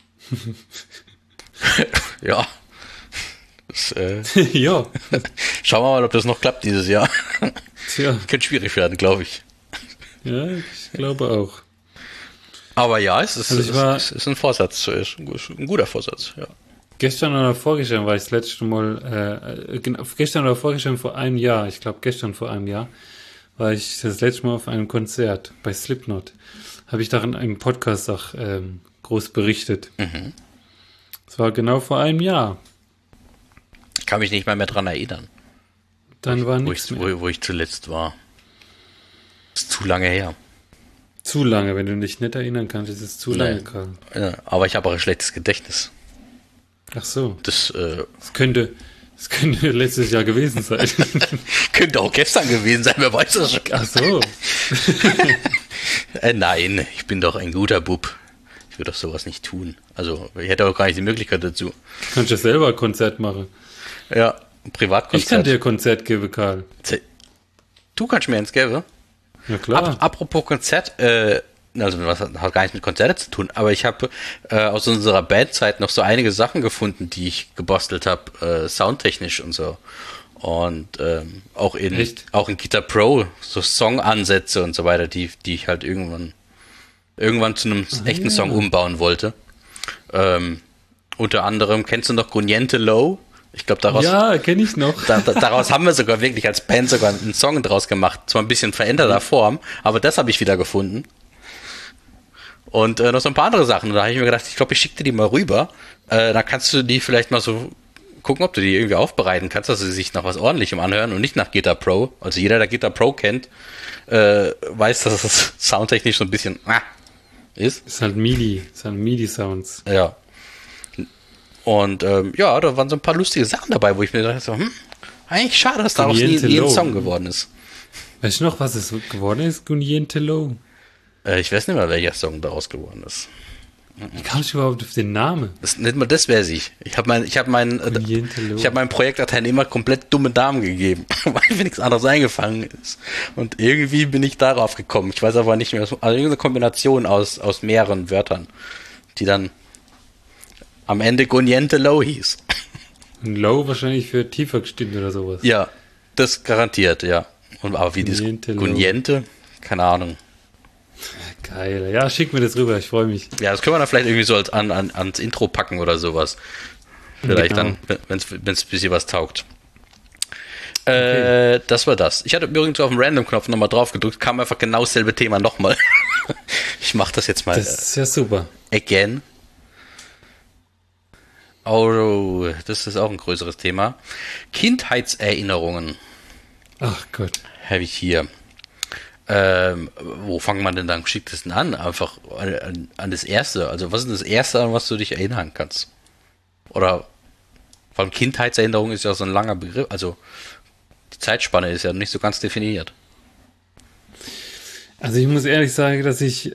Ja. Das, ja. Schauen wir mal, ob das noch klappt dieses Jahr. Tja. Könnte schwierig werden, glaube ich. Ja, ich glaube auch. Aber ja, es ist ein Vorsatz. Ist ein guter Vorsatz, ja. Gestern oder vorgestern war ich das letzte Mal, gestern oder vorgestern vor einem Jahr, ich glaube gestern vor einem Jahr, war ich das letzte Mal auf einem Konzert bei Slipknot. Habe ich darin im Podcast auch groß berichtet. Mhm. Das war genau vor einem Jahr. Ich kann mich nicht mal mehr dran erinnern. Dann war nichts mehr. Wo ich zuletzt war. Das ist zu lange her. Zu lange, wenn du dich nicht erinnern kannst, ist es zu lange, Karl. Ja, aber ich habe auch ein schlechtes Gedächtnis. Ach so. Das könnte letztes Jahr gewesen sein. Könnte auch gestern gewesen sein, wer weiß das schon. Ach so. Nein, ich bin doch ein guter Bub. Ich würde doch sowas nicht tun. Also, ich hätte auch gar nicht die Möglichkeit dazu. Du kannst ja selber ein Konzert machen. Ja, ein Privatkonzert. Ich kann dir ein Konzert geben, Karl. Du kannst mir eins geben? Ja, klar. Apropos Konzert, also was hat gar nichts mit Konzerten zu tun, aber ich habe aus unserer Bandzeit noch so einige Sachen gefunden, die ich gebastelt habe, soundtechnisch und so. Und auch in Guitar Pro, so Song-Ansätze und so weiter, die ich halt irgendwann zu einem echten Song umbauen wollte. Unter anderem, kennst du noch Gruniente Low? Ich glaube, daraus, Ja, kenne ich noch. daraus haben wir sogar wirklich als Band sogar einen Song draus gemacht. Zwar ein bisschen veränderter Form, aber das habe ich wieder gefunden. Und noch so ein paar andere Sachen. Da habe ich mir gedacht, ich glaube, ich schicke dir die mal rüber. Da kannst du die vielleicht mal so gucken, ob du die irgendwie aufbereiten kannst, dass sie sich nach was Ordentlichem anhören und nicht nach Guitar Pro. Also jeder, der Guitar Pro kennt, weiß, dass es soundtechnisch so ein bisschen ist. Ist halt MIDI. Ist halt MIDI-Sounds. Ja. Und ja, da waren so ein paar lustige Sachen dabei, wo ich mir dachte, so, eigentlich schade, dass daraus nie ein Song geworden ist. Weißt du noch, was es geworden ist? Guniente Low. Ich weiß nicht mehr, welcher Song daraus geworden ist. Wie kamst du überhaupt auf den Namen? Nicht mal das weiß ich. Ich habe meinen Projektdateien immer komplett dumme Namen gegeben, weil mir nichts anderes eingefallen ist. Und irgendwie bin ich darauf gekommen. Ich weiß aber nicht mehr, also irgendeine Kombination aus mehreren Wörtern, die dann am Ende Guniente Low hieß. Und Low wahrscheinlich für tiefer gestimmt oder sowas. Ja, das garantiert, ja. Aber wie dieses Guniente, keine Ahnung. Geil. Ja, schick mir das rüber, ich freue mich. Ja, das können wir dann vielleicht irgendwie so ans Intro packen oder sowas. Vielleicht genau. Dann, wenn es ein bisschen was taugt. Okay. Das war das. Ich hatte übrigens auf den Random-Knopf nochmal drauf gedrückt, kam einfach genau dasselbe Thema nochmal. Ich mache das jetzt mal. Das ist ja super. Again. Oh, das ist auch ein größeres Thema. Kindheitserinnerungen. Ach Gott. Habe ich hier. Wo fangen wir denn dann am geschicktesten an? Einfach an das Erste. Also was ist das Erste, an was du dich erinnern kannst? Oder vor allem Kindheitserinnerung ist ja so ein langer Begriff. Also die Zeitspanne ist ja nicht so ganz definiert. Also ich muss ehrlich sagen, dass ich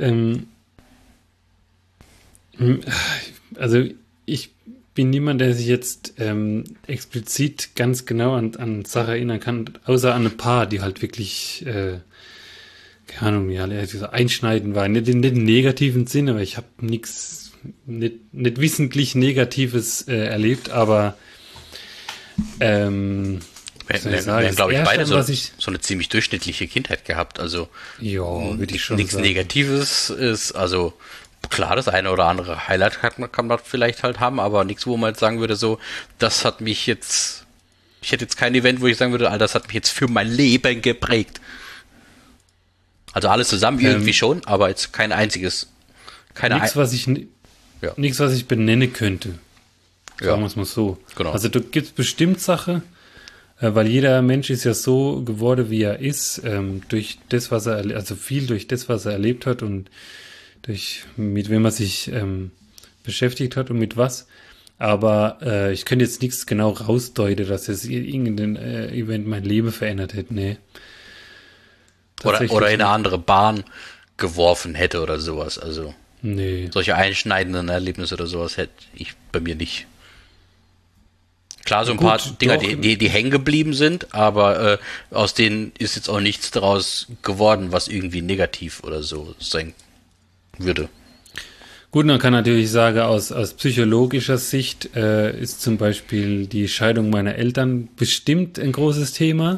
also ich bin niemand, der sich jetzt explizit ganz genau an Sachen erinnern kann, außer an ein paar, die halt wirklich keine Ahnung, ja, so einschneidend waren. Nicht im negativen Sinne, aber ich habe nichts, nicht wissentlich Negatives erlebt, aber Wir haben, glaube ich, beide so eine ziemlich durchschnittliche Kindheit gehabt. Also ja, würde ich schon nichts sagen. Negatives ist, also klar, das eine oder andere Highlight kann man vielleicht halt haben, aber nichts, wo man jetzt sagen würde, so, das hat mich jetzt, ich hätte jetzt kein Event, wo ich sagen würde, das hat mich jetzt für mein Leben geprägt. Also alles zusammen irgendwie schon, aber jetzt kein einziges. Nichts, was ich benennen könnte. Sagen wir es mal so. Genau. Also da gibt es bestimmt Sachen, weil jeder Mensch ist ja so geworden, wie er ist, durch das, was er erlebt hat und mit wem er sich beschäftigt hat und mit was. Aber ich könnte jetzt nichts genau rausdeuten, dass es irgendein Event mein Leben verändert hätte. Nee. Oder in eine andere Bahn geworfen hätte oder sowas. Also nee. Solche einschneidenden Erlebnisse oder sowas hätte ich bei mir nicht. Klar, so ein paar Dinger, die hängen geblieben sind, aber aus denen ist jetzt auch nichts daraus geworden, was irgendwie negativ oder so sein würde. Gut, man kann natürlich sagen, aus psychologischer Sicht ist zum Beispiel die Scheidung meiner Eltern bestimmt ein großes Thema.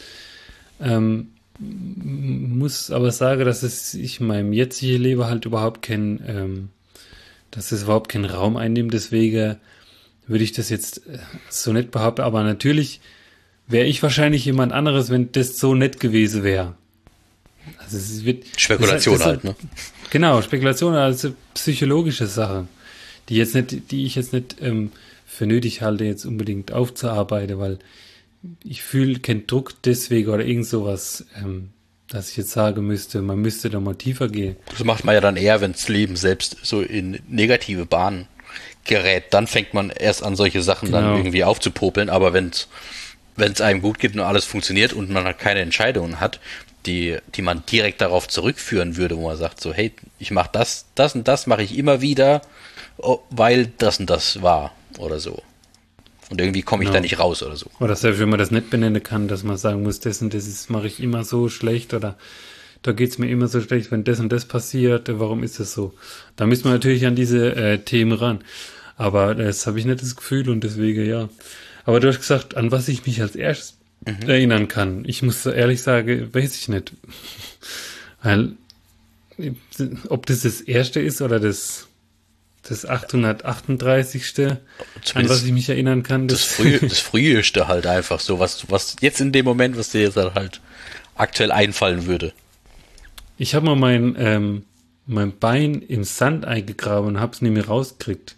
Muss aber sagen, dass ich in meinem jetzigen Leben halt überhaupt dass es überhaupt keinen Raum einnimmt. Deswegen würde ich das jetzt so nicht behaupten. Aber natürlich wäre ich wahrscheinlich jemand anderes, wenn das so nett gewesen wäre. Also es wird Spekulation halt, ne? Genau, Spekulation als psychologische Sache, die ich jetzt nicht für nötig halte, jetzt unbedingt aufzuarbeiten, weil ich fühle keinen Druck deswegen oder irgend sowas, dass ich jetzt sagen müsste, man müsste da mal tiefer gehen. Das macht man ja dann eher, wenn das Leben selbst so in negative Bahnen gerät. Dann fängt man erst an, solche Sachen dann irgendwie aufzupopeln. Aber wenn es einem gut geht und alles funktioniert und man halt keine Entscheidungen hat, die man direkt darauf zurückführen würde, wo man sagt, so, hey, ich mache das und das mache ich immer wieder, weil das und das war oder so. Und irgendwie komme ich da nicht raus oder so. Oder selbst wenn man das nicht benennen kann, dass man sagen muss, das und das mache ich immer so schlecht oder da geht es mir immer so schlecht, wenn das und das passiert, warum ist das so? Da müssen wir natürlich an diese Themen ran. Aber das habe ich nicht das Gefühl und deswegen ja. Aber du hast gesagt, an was ich mich als erstes erinnern kann. Ich muss ehrlich sagen, weiß ich nicht. Weil, ob das erste ist oder das das 838. an Zumindest was ich mich erinnern kann. das Früheste halt einfach so, was jetzt in dem Moment, was dir jetzt halt aktuell einfallen würde. Ich habe mal mein Bein im Sand eingegraben und hab's nicht mehr rausgekriegt.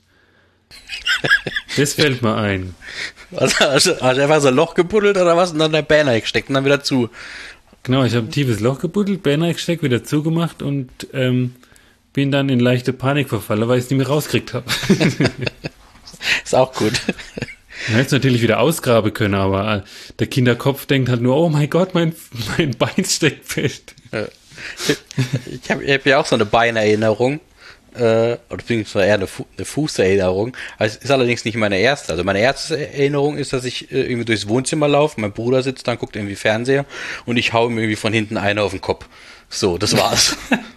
Das fällt mir ein. Hast du einfach so ein Loch gebuddelt oder was und dann der Banner gesteckt und dann wieder zu. Genau, ich habe ein tiefes Loch gebuddelt, Banner gesteckt, wieder zugemacht und bin dann in leichte Panik verfallen, weil ich es nicht mehr rausgekriegt habe. Ist auch gut. Man hätte es natürlich wieder ausgraben können, aber der Kinderkopf denkt halt nur, oh mein Gott, mein Bein steckt fest. Ich hab ja auch so eine Beinerinnerung. Oder beziehungsweise eher eine Fußerinnerung. Also ist allerdings nicht meine erste. Also meine erste Erinnerung ist, dass ich irgendwie durchs Wohnzimmer laufe, mein Bruder sitzt da, guckt irgendwie Fernseher und ich hau ihm irgendwie von hinten eine auf den Kopf. So, das war's.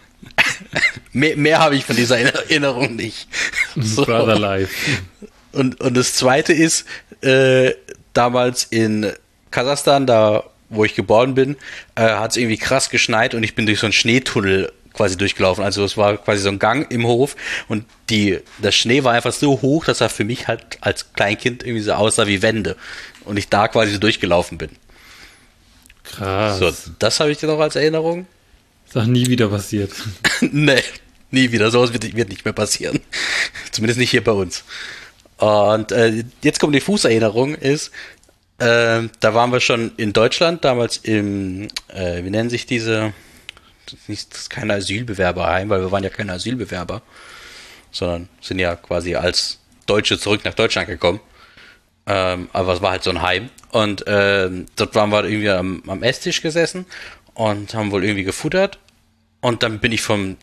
mehr habe ich von dieser Erinnerung nicht. So. Brother Life. Und das zweite ist, damals in Kasachstan, da wo ich geboren bin, hat es irgendwie krass geschneit und ich bin durch so einen Schneetunnel quasi durchgelaufen. Also es war quasi so ein Gang im Hof und der Schnee war einfach so hoch, dass er für mich halt als Kleinkind irgendwie so aussah wie Wände und ich da quasi so durchgelaufen bin. Krass. So, das habe ich dir noch als Erinnerung. Ist auch nie wieder passiert. Nee, nie wieder. Sowas wird nicht mehr passieren. Zumindest nicht hier bei uns. Und jetzt kommt die Fußerinnerung, ist, da waren wir schon in Deutschland, damals im, wie nennen sich diese, das ist keine Asylbewerberheim, weil wir waren ja keine Asylbewerber, sondern sind ja quasi als Deutsche zurück nach Deutschland gekommen. Aber es war halt so ein Heim. Und dort waren wir irgendwie am Esstisch gesessen und haben wohl irgendwie gefuttert. Und dann bin ich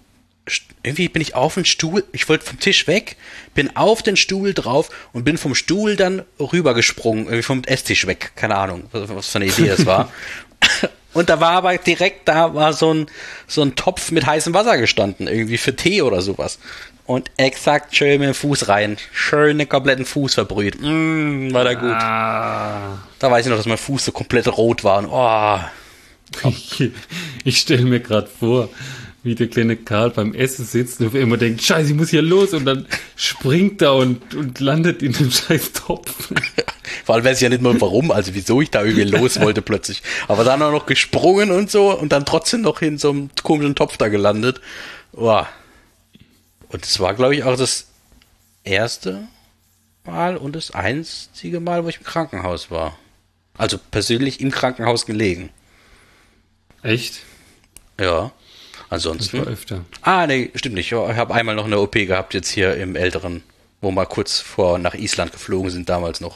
auf den Stuhl, ich wollte vom Tisch weg, bin auf den Stuhl drauf und bin vom Stuhl dann rübergesprungen, irgendwie vom Esstisch weg. Keine Ahnung, was für eine Idee das war. Und da war aber direkt, da war so ein Topf mit heißem Wasser gestanden, irgendwie für Tee oder sowas. Und exakt schön mit dem Fuß rein. Schön den kompletten Fuß verbrüht. War da gut. Da weiß ich noch, dass mein Fuß so komplett rot war. Und, Ich stelle mir gerade vor, wie der kleine Karl beim Essen sitzt und immer denkt, scheiße, ich muss hier los und dann springt er und landet in dem scheiß Topf. Vor allem weiß ich ja nicht mal warum, also wieso ich da irgendwie los wollte plötzlich. Aber dann auch noch gesprungen und so und dann trotzdem noch in so einem komischen Topf da gelandet. Boah. Und es war, glaube ich, auch das erste Mal und das einzige Mal, wo ich im Krankenhaus war. Also persönlich im Krankenhaus gelegen. Echt? Ja. Das Ansonsten. war öfter. Nee, stimmt nicht. Ich habe einmal noch eine OP gehabt, jetzt hier im Älteren, wo wir kurz vor nach Island geflogen sind, damals noch.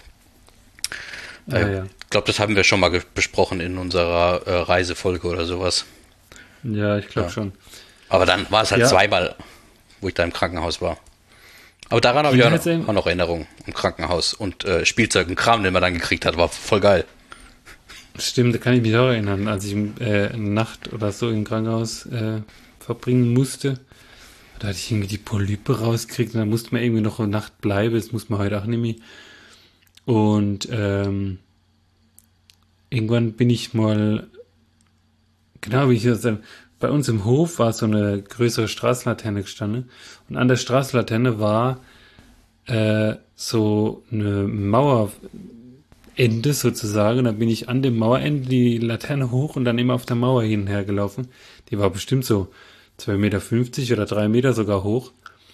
Ja. Ich glaube, das haben wir schon mal besprochen in unserer Reisefolge oder sowas. Ja, ich glaube schon. Aber dann war es halt Ja. zweimal, wo ich da im Krankenhaus war. Aber daran habe ich Kindheitserinnerung? auch noch Erinnerungen im Krankenhaus und Spielzeug und Kram, den man dann gekriegt hat, war voll geil. Stimmt, da kann ich mich auch erinnern, als ich eine Nacht oder so im Krankenhaus verbringen musste. Da hatte ich irgendwie die Polype rausgekriegt und dann musste man irgendwie noch eine Nacht bleiben. Das muss man heute auch nicht mehr. Und irgendwann bin ich mal, genau wie ich das bei uns im Hof war so eine größere Straßenlaterne gestanden. Und an der Straßenlaterne war so eine Mauerende sozusagen. Da bin ich an dem Mauerende die Laterne hoch und dann immer auf der Mauer hin und her gelaufen. Die war bestimmt so 2,50 Meter oder 3 Meter sogar hoch.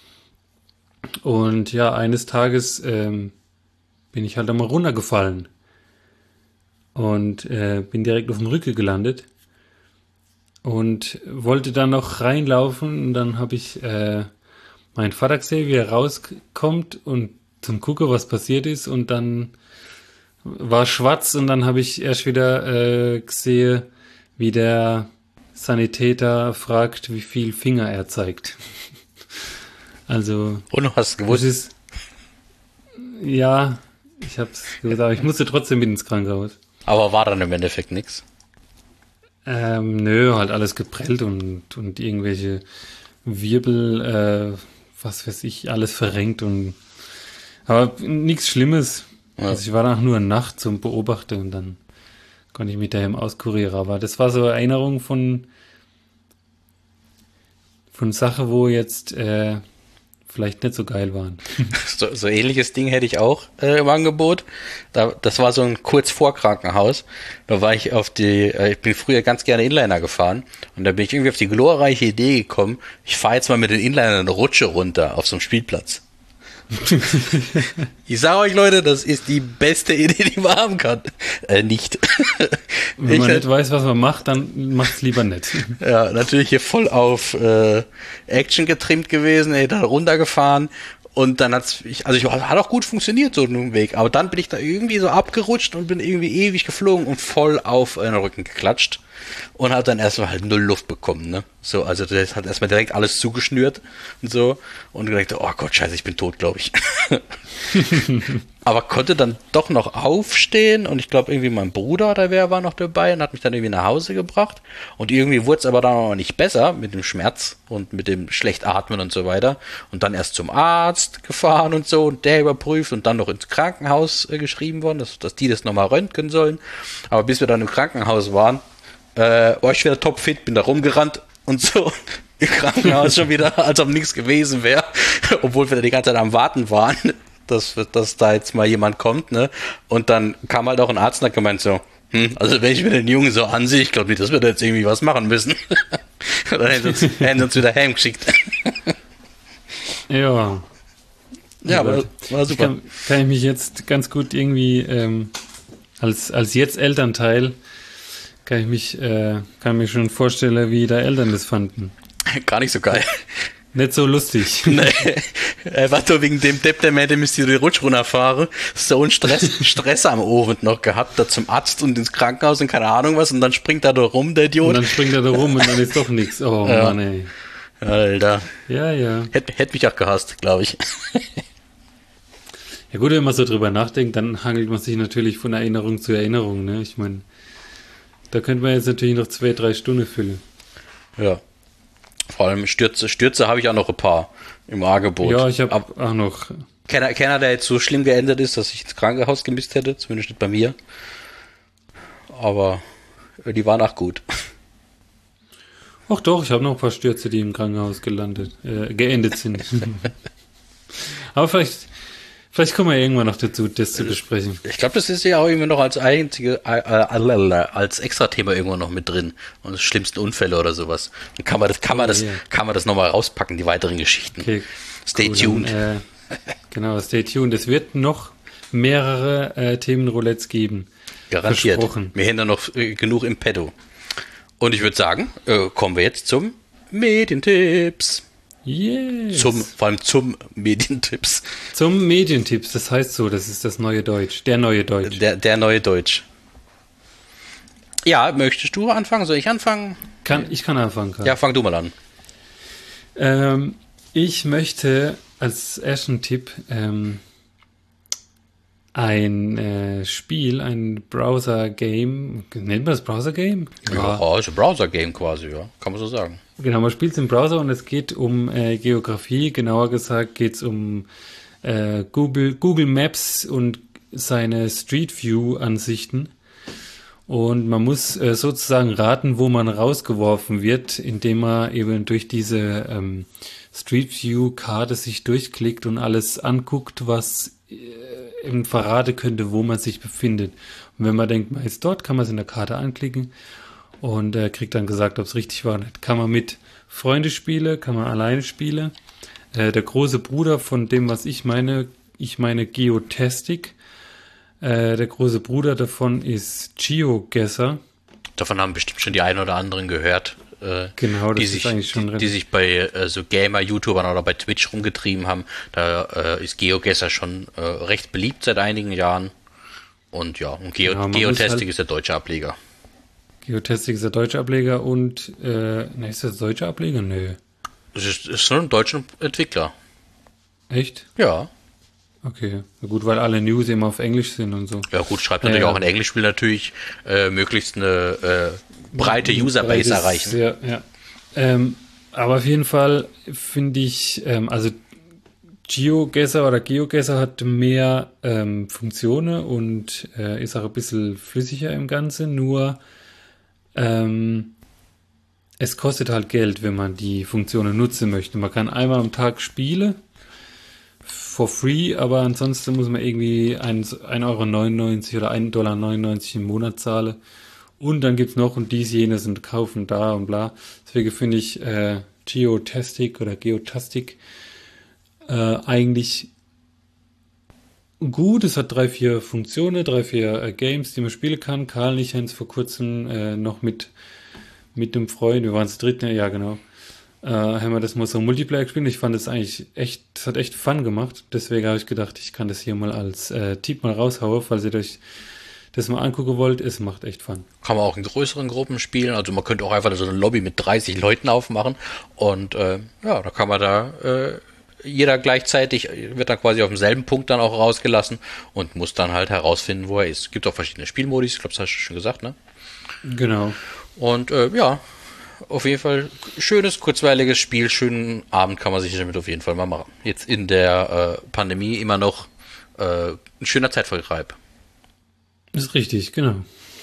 Und ja, eines Tages bin ich halt einmal runtergefallen und bin direkt auf dem Rücken gelandet und wollte dann noch reinlaufen und dann habe ich meinen Vater gesehen, wie er rauskommt und zum Gucken, was passiert ist, und dann war schwarz und dann habe ich erst wieder gesehen, wie der Sanitäter fragt, wie viel Finger er zeigt. Also Und du hast das gewusst, ist, ja, ich hab's gewusst, aber ich musste trotzdem mit ins Krankenhaus. aber war dann im Endeffekt nichts. Nö, halt alles geprellt und irgendwelche Wirbel, was weiß ich, alles verrenkt aber nichts Schlimmes. Ja. Also ich war danach nur eine Nacht zum Beobachten und dann konnte ich mich daheim auskurieren. Aber das war so eine Erinnerung von Sache, wo jetzt vielleicht nicht so geil waren. So ähnliches Ding hätte ich auch im Angebot. Das war so ein kurz vor Krankenhaus. Da war ich ich bin früher ganz gerne Inliner gefahren und da bin ich irgendwie auf die glorreiche Idee gekommen, ich fahre jetzt mal mit den Inlinern eine Rutsche runter auf so einem Spielplatz. Ich sage euch, Leute, das ist die beste Idee, die man haben kann. Nicht. Wenn man nicht weiß, was man macht, dann macht's lieber nicht. Ja, natürlich hier voll auf Action getrimmt gewesen, da runtergefahren und dann hat auch gut funktioniert, so ein Weg, aber dann bin ich da irgendwie so abgerutscht und bin irgendwie ewig geflogen und voll auf den Rücken geklatscht und habe dann erstmal halt null Luft bekommen, ne? So, also das hat erstmal direkt alles zugeschnürt und so und gedacht, oh Gott, scheiße, ich bin tot, glaube ich. Aber konnte dann doch noch aufstehen und ich glaube irgendwie mein Bruder oder wer war noch dabei und hat mich dann irgendwie nach Hause gebracht und irgendwie wurde es aber dann auch nicht besser mit dem Schmerz und mit dem schlecht atmen und so weiter und dann erst zum Arzt gefahren und so und der überprüft und dann noch ins Krankenhaus geschrieben worden, dass die das nochmal röntgen sollen, aber bis wir dann im Krankenhaus waren, war ich wieder topfit, bin da rumgerannt und so im Krankenhaus schon wieder, als ob nichts gewesen wäre, obwohl wir da die ganze Zeit am Warten waren, dass da jetzt mal jemand kommt, ne? Und dann kam halt auch ein Arzt und hat gemeint so, also wenn ich mir den Jungen so ansehe, ich glaube nicht, dass wir da jetzt irgendwie was machen müssen. Dann hätten sie uns wieder heimgeschickt. Ja. Ja, war super. Kann ich mich jetzt ganz gut irgendwie als jetzt Elternteil kann ich mir schon vorstellen, wie da Eltern das fanden. Gar nicht so geil. Nicht so lustig. Nee. Er war doch wegen dem Depp, der meinte, müsste die Rutsch runterfahren. So ein Stress am Ohren noch gehabt, da zum Arzt und ins Krankenhaus und keine Ahnung was und dann springt er da rum, der Idiot. Und dann springt er da rum und dann ist doch nichts. Oh ja. Mann, ey. Alter. Ja. Hätte mich auch gehasst, glaube ich. Ja gut, wenn man so drüber nachdenkt, dann hangelt man sich natürlich von Erinnerung zu Erinnerung, ne? Ich meine, da könnte man jetzt natürlich noch 2-3 Stunden füllen. Ja. Vor allem Stürze habe ich auch noch ein paar im Angebot. Ja, ich habe auch noch. Keiner, der jetzt so schlimm geendet ist, dass ich ins Krankenhaus gemisst hätte, zumindest nicht bei mir. Aber die waren auch gut. Ach doch, ich habe noch ein paar Stürze, die im Krankenhaus geendet sind. Aber vielleicht kommen wir irgendwann noch dazu, das zu besprechen. Ich glaube, das ist ja auch irgendwie noch als als Extra-Thema irgendwo noch mit drin. Und das schlimmsten Unfälle oder sowas. Dann kann man das nochmal rauspacken, die weiteren Geschichten. Okay, stay tuned. Dann, genau, stay tuned. Es wird noch mehrere Themenroulettes geben. Garantiert. Versprochen. Wir haben da noch genug im Petto. Und ich würde sagen, kommen wir jetzt zum Medientipps. Yes. Vor allem zum Medientipps. Zum Medientipps, das heißt so, das ist das neue Deutsch. Der neue Deutsch. Der neue Deutsch. Ja, möchtest du anfangen? Soll ich anfangen? Ich kann anfangen. Karl. Ja, fang du mal an. Ich möchte als ersten Tipp ein Spiel, ein Browser-Game, nennt man das Browser-Game? Ja, ist ein Browser-Game quasi, ja, kann man so sagen. Genau, man spielt es im Browser und es geht um Geografie, genauer gesagt geht es um Google Maps und seine Street View-Ansichten. Und man muss sozusagen raten, wo man rausgeworfen wird, indem man eben durch diese Street View-Karte sich durchklickt und alles anguckt, was eben verraten könnte, wo man sich befindet. Und wenn man denkt, man ist dort, kann man es in der Karte anklicken und kriegt dann gesagt, ob es richtig war oder nicht. Kann man mit Freunde spielen, kann man alleine spielen. Der große Bruder von dem, was ich meine Geotastic. Der große Bruder davon ist GeoGuessr. Davon haben bestimmt schon die einen oder anderen gehört. Genau, das ist eigentlich schon die sich bei so Gamer-YouTubern oder bei Twitch rumgetrieben haben. Da ist GeoGuessr schon recht beliebt seit einigen Jahren. Und ja, und Geotastic ist der deutsche Ableger. Geotastic ist der deutsche Ableger und ist das der deutsche Ableger? Nö. Es ist schon ein deutscher Entwickler. Echt? Ja. Okay, na gut, weil alle News immer auf Englisch sind und so. Ja gut, schreibt natürlich auch in Englisch, will natürlich möglichst eine breite Userbase erreichen. Ja. Aber auf jeden Fall finde ich, also GeoGuessr hat mehr Funktionen und ist auch ein bisschen flüssiger im Ganzen, nur Es kostet halt Geld, wenn man die Funktionen nutzen möchte. Man kann einmal am Tag spielen, for free, aber ansonsten muss man irgendwie 1,99 € oder 1,99 $ im Monat zahlen. Und dann gibt's noch und dies, jenes und kaufen da und bla. Deswegen finde ich Geotastic eigentlich gut. Es hat 3, 4 Funktionen, 3, 4 Games, die man spielen kann. Karl und ich haben es vor kurzem noch mit einem Freund, wir waren zu dritt, ne? Ja genau, haben wir das mal so Multiplayer gespielt. Ich fand das eigentlich echt, das hat echt Fun gemacht. Deswegen habe ich gedacht, ich kann das hier mal als Tipp mal raushauen, falls ihr euch das mal angucken wollt. Es macht echt Fun. Kann man auch in größeren Gruppen spielen. Also man könnte auch einfach so eine Lobby mit 30 Leuten aufmachen. Und ja, da kann man jeder gleichzeitig wird dann quasi auf demselben Punkt dann auch rausgelassen und muss dann halt herausfinden, wo er ist. Es gibt auch verschiedene Spielmodis, ich glaube, das hast du schon gesagt, ne? Genau. Und ja, auf jeden Fall schönes, kurzweiliges Spiel, schönen Abend kann man sich damit auf jeden Fall mal machen. Jetzt in der Pandemie immer noch ein schöner Zeitvertreib. Ist richtig, genau.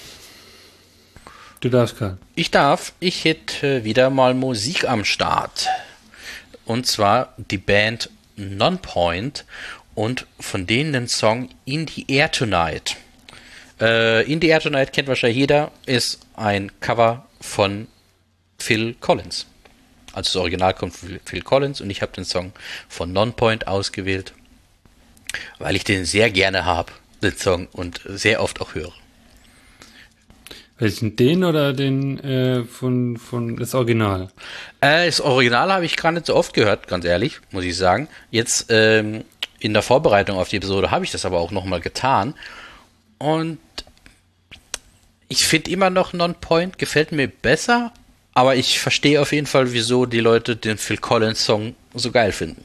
Du darfst, Karl. Ich hätte wieder mal Musik am Start. Und zwar die Band Nonpoint und von denen den Song In the Air Tonight. In the Air Tonight kennt wahrscheinlich jeder, ist ein Cover von Phil Collins. Also das Original kommt von Phil Collins und ich habe den Song von Nonpoint ausgewählt, weil ich den sehr gerne habe, den Song, und sehr oft auch höre. Welchen, den oder den von das Original? Das Original habe ich gar nicht so oft gehört, ganz ehrlich, muss ich sagen. Jetzt in der Vorbereitung auf die Episode habe ich das aber auch nochmal getan. Und ich finde immer noch Nonpoint gefällt mir besser, aber ich verstehe auf jeden Fall, wieso die Leute den Phil Collins Song so geil finden.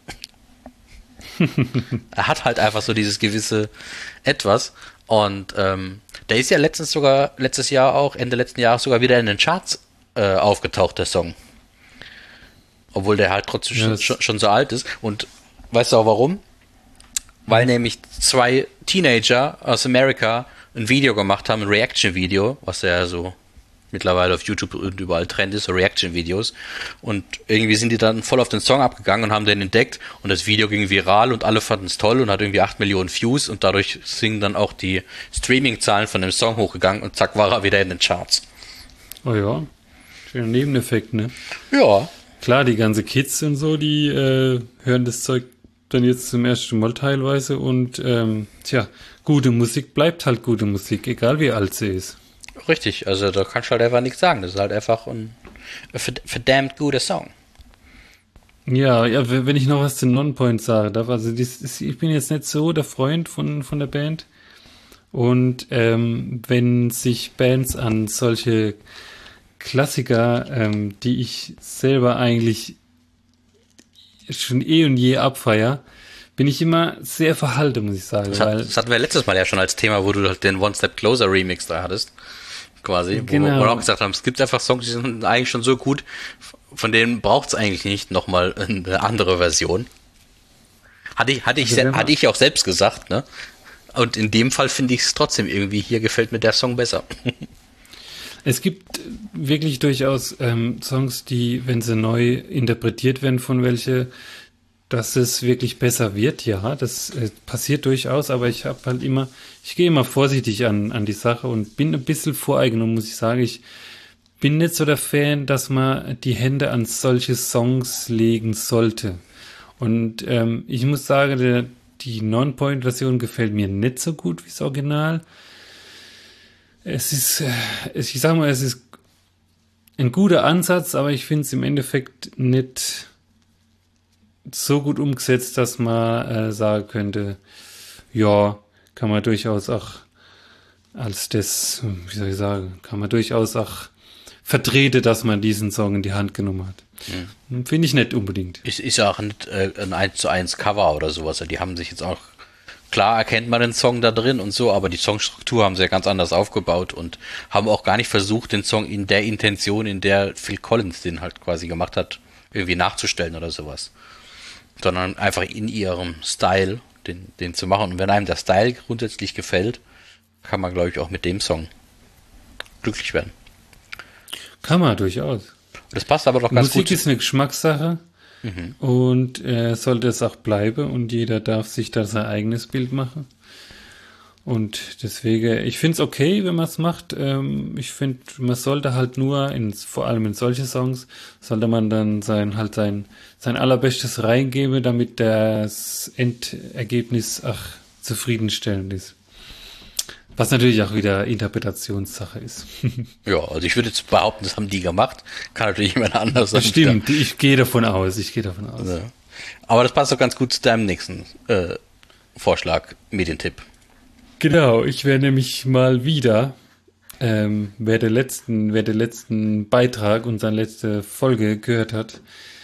Er hat halt einfach so dieses gewisse Etwas. Und der ist ja letztes Jahr auch, Ende letzten Jahres sogar wieder in den Charts aufgetaucht, der Song. Obwohl der halt trotzdem schon so alt ist. Und weißt du auch warum? Weil nämlich 2 Teenager aus Amerika ein Video gemacht haben, ein Reaction-Video, was ja so mittlerweile auf YouTube und überall Trend ist, so Reaction-Videos. Und irgendwie sind die dann voll auf den Song abgegangen und haben den entdeckt. Und das Video ging viral und alle fanden es toll und hat irgendwie 8 Millionen Views. Und dadurch sind dann auch die Streaming-Zahlen von dem Song hochgegangen und zack, war er wieder in den Charts. Oh ja, schöner Nebeneffekt, ne? Ja. Klar, die ganze Kids und so, die hören das Zeug dann jetzt zum ersten Mal teilweise und gute Musik bleibt halt gute Musik, egal wie alt sie ist. Richtig, also da kannst du halt einfach nichts sagen. Das ist halt einfach ein verdammt guter Song. Ja, wenn ich noch was zu Nonpoint sage darf, also ich bin jetzt nicht so der Freund von der Band und wenn sich Bands an solche Klassiker, die ich selber eigentlich schon eh und je abfeier, bin ich immer sehr verhalten, muss ich sagen. Das hatten wir letztes Mal ja schon als Thema, wo du halt den One Step Closer Remix da hattest. Quasi. Genau. Wo wir auch gesagt haben, es gibt einfach Songs, die sind eigentlich schon so gut, von denen braucht es eigentlich nicht nochmal eine andere Version. Hatte ich auch selbst gesagt, ne? Und in dem Fall finde ich es trotzdem irgendwie, hier gefällt mir der Song besser. Es gibt wirklich durchaus Songs, die, wenn sie neu interpretiert werden von welche, dass es wirklich besser wird, ja, das passiert durchaus, aber ich gehe immer vorsichtig an die Sache und bin ein bisschen voreigenommen, muss ich sagen. Ich bin nicht so der Fan, dass man die Hände an solche Songs legen sollte. Und ich muss sagen, die Non-Point-Version gefällt mir nicht so gut wie das Original. Es ist ein guter Ansatz, aber ich finde es im Endeffekt nicht so gut umgesetzt, dass man sagen könnte, ja, kann man durchaus auch kann man durchaus auch vertreten, dass man diesen Song in die Hand genommen hat. Mhm. Finde ich nicht unbedingt. Ist ja auch nicht ein 1:1 Cover oder sowas. Die haben sich jetzt auch, klar erkennt man den Song da drin und so, aber die Songstruktur haben sie ja ganz anders aufgebaut und haben auch gar nicht versucht, den Song in der Intention, in der Phil Collins den halt quasi gemacht hat, irgendwie nachzustellen oder sowas. Sondern einfach in ihrem Style den zu machen. Und wenn einem der Style grundsätzlich gefällt, kann man, glaube ich, auch mit dem Song glücklich werden. Kann man durchaus. Das passt aber doch ganz Musik gut. ist eine Geschmackssache und sollte es auch bleiben und jeder darf sich da sein eigenes Bild machen. Und deswegen, ich finde es okay, wenn man es macht. Ich finde, man sollte halt nur, vor allem in solche Songs, sollte man dann sein allerbestes reingeben, damit das Endergebnis zufriedenstellend ist. Was natürlich auch wieder Interpretationssache ist. Ja, also ich würde jetzt behaupten, das haben die gemacht. Kann natürlich jemand anders sein. Das stimmt, ich gehe davon aus. Ja. Aber das passt doch ganz gut zu deinem nächsten Vorschlag, Medientipp. Genau, ich werde nämlich mal wieder, wer den letzten Beitrag und seine letzte Folge gehört hat,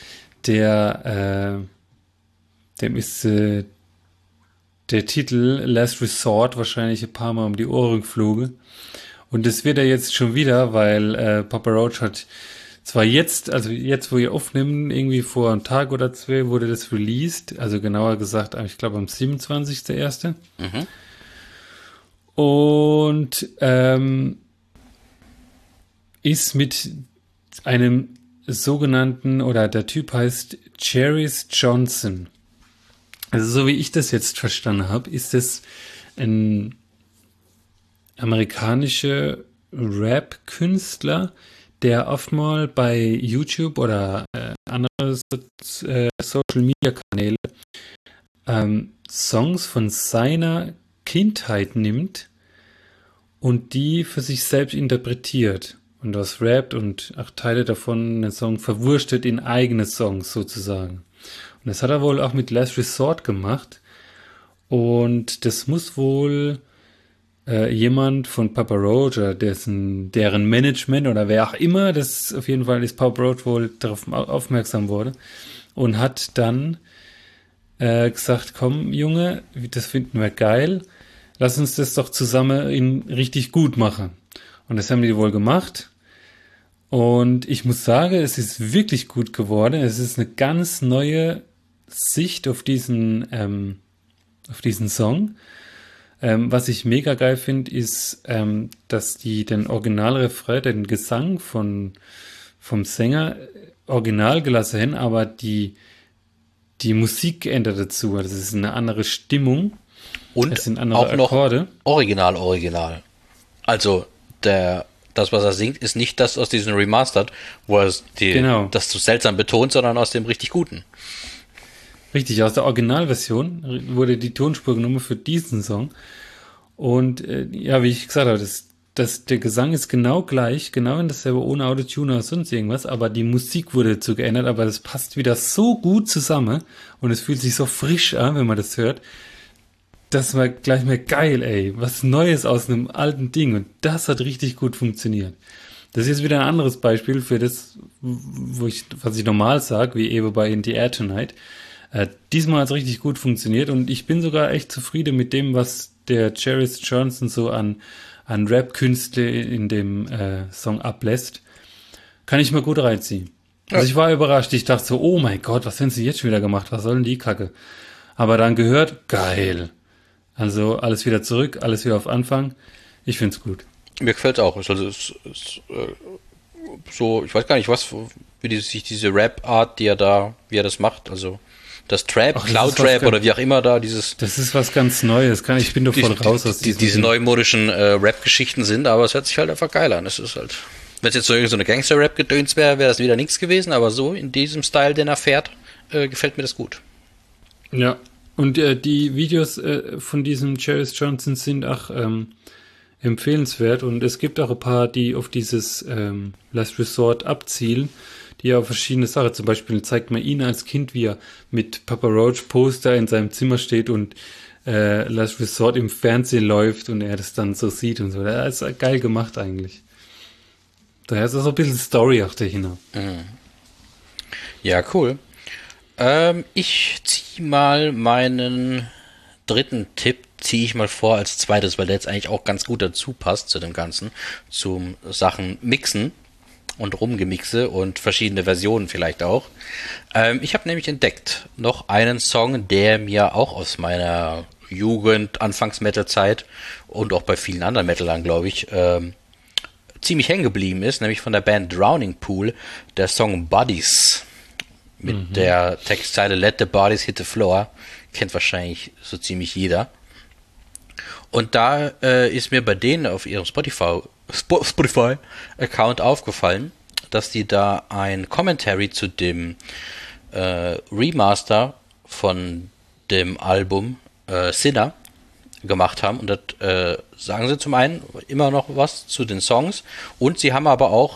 dem ist der Titel Last Resort wahrscheinlich ein paar Mal um die Ohren geflogen. Und das wird er jetzt schon wieder, weil Papa Roach hat zwar jetzt, also jetzt, wo wir aufnehmen, irgendwie vor einem Tag oder zwei wurde das released, also genauer gesagt, ich glaube am 27.01. Und ist mit einem sogenannten, oder der Typ heißt Charis Johnson. Also so wie ich das jetzt verstanden habe, ist es ein amerikanischer Rap-Künstler, der oftmals bei YouTube oder andere Social-Media-Kanäle Songs von seiner Kindheit nimmt und die für sich selbst interpretiert und was rappt und auch Teile davon einen Song verwurstet in eigene Songs sozusagen. Und das hat er wohl auch mit Last Resort gemacht und das muss wohl jemand von Papa Roach oder deren Management oder wer auch immer, das auf jeden Fall ist Papa Roach wohl darauf aufmerksam wurde und hat dann gesagt, komm Junge, das finden wir geil, lass uns das doch zusammen richtig gut machen. Und das haben die wohl gemacht. Und ich muss sagen, es ist wirklich gut geworden. Es ist eine ganz neue Sicht auf diesen Song. Was ich mega geil finde, ist, dass die den Originalrefrain, den Gesang vom Sänger original gelassen haben, aber die Musik geändert dazu. Also es ist eine andere Stimmung. Und es sind andere auch noch Akkorde. Original. Also das, was er singt, ist nicht das aus diesem Remastered, wo er das so seltsam betont, sondern aus dem richtig Guten. Richtig, aus der Originalversion wurde die Tonspur genommen für diesen Song. Und wie ich gesagt habe, der Gesang ist genau gleich, genau in dasselbe, ohne Autotune oder sonst irgendwas, aber die Musik wurde dazu geändert, aber das passt wieder so gut zusammen und es fühlt sich so frisch an, wenn man das hört. Das war gleich mal geil, ey. Was Neues aus einem alten Ding. Und das hat richtig gut funktioniert. Das ist jetzt wieder ein anderes Beispiel für das, was ich normal sage, wie eben bei In the Air Tonight. Diesmal hat es richtig gut funktioniert und ich bin sogar echt zufrieden mit dem, was der Charis Johnson so an Rap-Künste in dem Song ablässt. Kann ich mal gut reinziehen. Also ich war überrascht. Ich dachte so, oh mein Gott, was haben sie jetzt schon wieder gemacht? Was soll denn die Kacke? Aber dann gehört, geil. Also alles wieder zurück, alles wieder auf Anfang. Ich find's gut. Mir gefällt's auch. Also so, ich weiß gar nicht, wie sich diese Rap-Art, wie er das macht, also das Trap, Cloud-Rap oder wie auch immer da, dieses... Das ist was ganz Neues. Ich bin doch voll raus aus diese neumodischen Rap-Geschichten sind, aber es hört sich halt einfach geil an. Es ist halt... Wenn es jetzt so eine Gangster-Rap-Gedöns wäre das wieder nichts gewesen, aber so in diesem Style, den er fährt, gefällt mir das gut. Ja. Und die Videos von diesem Charis Johnson sind auch empfehlenswert und es gibt auch ein paar, die auf dieses Last Resort abzielen, die auf verschiedene Sachen, zum Beispiel zeigt man ihn als Kind, wie er mit Papa Roach Poster in seinem Zimmer steht und Last Resort im Fernsehen läuft und er das dann so sieht und so. Das ist geil gemacht eigentlich. Daher ist auch so ein bisschen Story auch dahinter. Ja, cool. Ich ziehe mal meinen dritten Tipp, vor als zweites, weil der jetzt eigentlich auch ganz gut dazu passt zu dem Ganzen, zum Sachen mixen und rumgemixe und verschiedene Versionen vielleicht auch. Ich habe nämlich entdeckt noch einen Song, der mir auch aus meiner Jugend, Anfangs-Metal-Zeit und auch bei vielen anderen Metalern, glaube ich, ziemlich hängen geblieben ist, nämlich von der Band Drowning Pool, der Song Bodies mit der Textzeile Let the Bodies hit the floor. Kennt wahrscheinlich so ziemlich jeder. Und da ist mir bei denen auf ihrem Spotify-Account aufgefallen, dass die da ein Commentary zu dem Remaster von dem Album Sinner gemacht haben. Und das sagen sie zum einen immer noch was zu den Songs. Und sie haben aber auch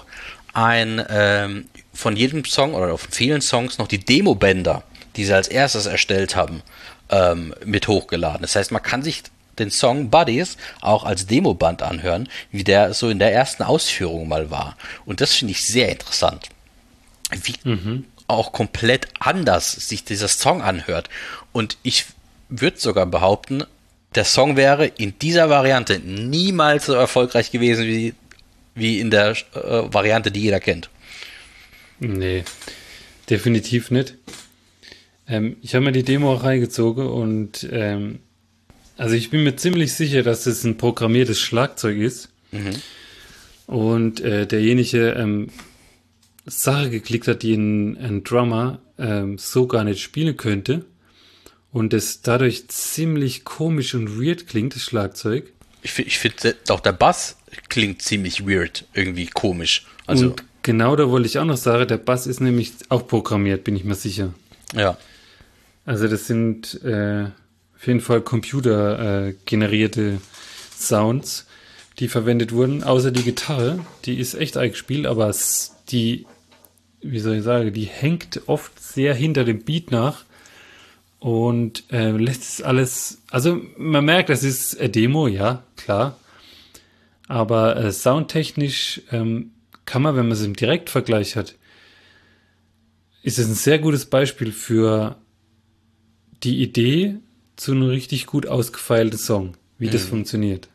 von jedem Song oder von vielen Songs noch die Demo-Bänder, die sie als erstes erstellt haben, mit hochgeladen. Das heißt, man kann sich den Song Buddies auch als Demoband anhören, wie der so in der ersten Ausführung mal war. Und das finde ich sehr interessant. Wie auch komplett anders sich dieser Song anhört. Und ich würde sogar behaupten, der Song wäre in dieser Variante niemals so erfolgreich gewesen wie in der Variante, die jeder kennt. Nee, definitiv nicht. Ich habe mir die Demo auch reingezogen und also ich bin mir ziemlich sicher, dass es ein programmiertes Schlagzeug ist. Und derjenige Sache geklickt hat, die ein Drummer so gar nicht spielen könnte. Und es dadurch ziemlich komisch und weird klingt, das Schlagzeug. Ich finde auch der Bass klingt ziemlich weird, irgendwie komisch. Also, und genau da wollte ich auch noch sagen, der Bass ist nämlich auch programmiert, bin ich mir sicher. Ja. Also das sind auf jeden Fall computergenerierte Sounds, die verwendet wurden, außer die Gitarre, die ist echt eingespielt, aber die, wie soll ich sagen, die hängt oft sehr hinter dem Beat nach und lässt es alles, also man merkt, das ist eine Demo, ja, klar, aber soundtechnisch kann man, wenn man es im Direktvergleich hat, ist es ein sehr gutes Beispiel für die Idee zu einem richtig gut ausgefeilten Song, wie das funktioniert.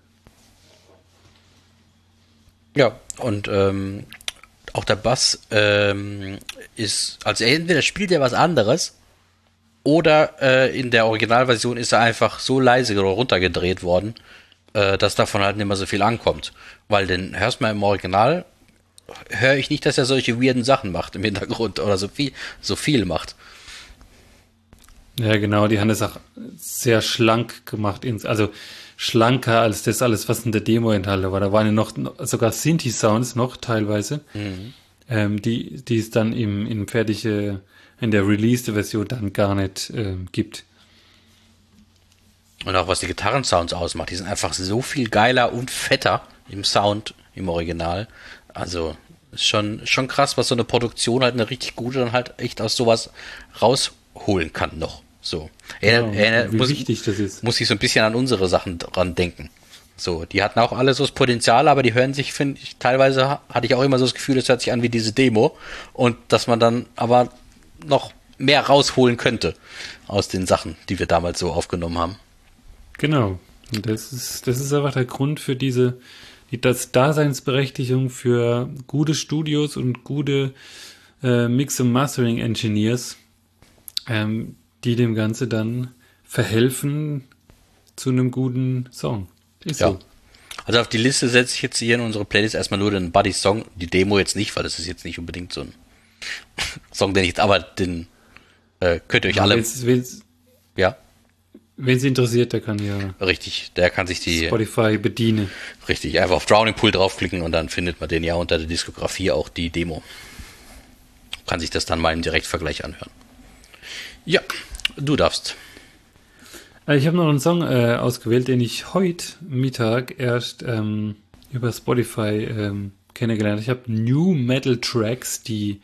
Ja, und auch der Bass ist, also entweder spielt er was anderes oder in der Originalversion ist er einfach so leise oder runtergedreht worden, dass davon halt nicht mehr so viel ankommt. Weil den hörst du mal im Original, höre ich nicht, dass er solche weirden Sachen macht im Hintergrund oder so viel macht. Ja, genau, die haben das auch sehr schlank gemacht, also schlanker als das alles, was in der Demo enthalten war. Da waren ja noch sogar Synthi-Sounds noch teilweise, die es dann in der Released-Version dann gar nicht gibt. Und auch was die Gitarrensounds ausmacht, die sind einfach so viel geiler und fetter im Sound im Original. Also ist schon krass, was so eine Produktion halt eine richtig gute dann halt echt aus sowas rausholen kann noch. So. Wie wichtig das ist. Muss ich so ein bisschen an unsere Sachen dran denken. So, die hatten auch alle so das Potenzial, aber die hören sich, finde ich, teilweise hatte ich auch immer so das Gefühl, es hört sich an wie diese Demo und dass man dann aber noch mehr rausholen könnte aus den Sachen, die wir damals so aufgenommen haben. Genau. Und das ist einfach der Grund für das Daseinsberechtigung für gute Studios und gute Mix- und Mastering-Engineers, die dem Ganze dann verhelfen zu einem guten Song. Ist Ja. so. Also auf die Liste setze ich jetzt hier in unsere Playlist erstmal nur den Buddy-Song, die Demo jetzt nicht, weil das ist jetzt nicht unbedingt so ein Song, den ich, aber den könnt ihr euch alle... Ja, Wen es interessiert, der kann ja richtig, der kann sich die... Spotify bedienen. Richtig, einfach auf Drowning Pool draufklicken und dann findet man den ja unter der Diskografie auch die Demo. Kann sich das dann mal im Direktvergleich anhören. Ja, du darfst. Ich habe noch einen Song ausgewählt, den ich heute Mittag erst über Spotify kennengelernt habe. Ich habe New Metal Tracks, die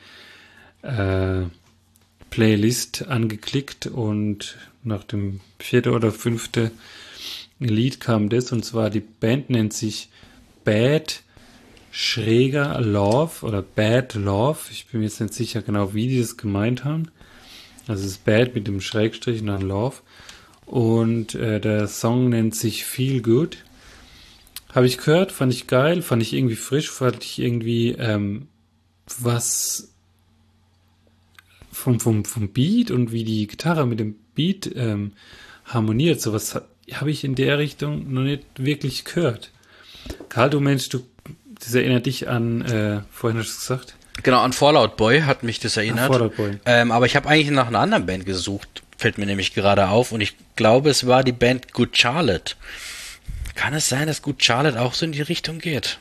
Playlist angeklickt und nach dem 4. oder 5. Lied kam das, und zwar die Band nennt sich Bad Schräger Love oder Bad Love. Ich bin mir jetzt nicht sicher genau, wie die das gemeint haben. Also es ist Bad mit dem Schrägstrich und dann Love. Und der Song nennt sich Feel Good. Habe ich gehört, fand ich geil, fand ich irgendwie frisch, fand ich irgendwie was vom Beat und wie die Gitarre mit dem Beat harmoniert. Sowas habe ich in der Richtung noch nicht wirklich gehört. Karl, du Mensch, du das erinnert dich an, vorhin hast du es gesagt? Genau, an Fallout Boy hat mich das erinnert. Fallout Boy. Aber ich habe eigentlich nach einer anderen Band gesucht, fällt mir nämlich gerade auf. Und ich glaube, es war die Band Good Charlotte. Kann es sein, dass Good Charlotte auch so in die Richtung geht?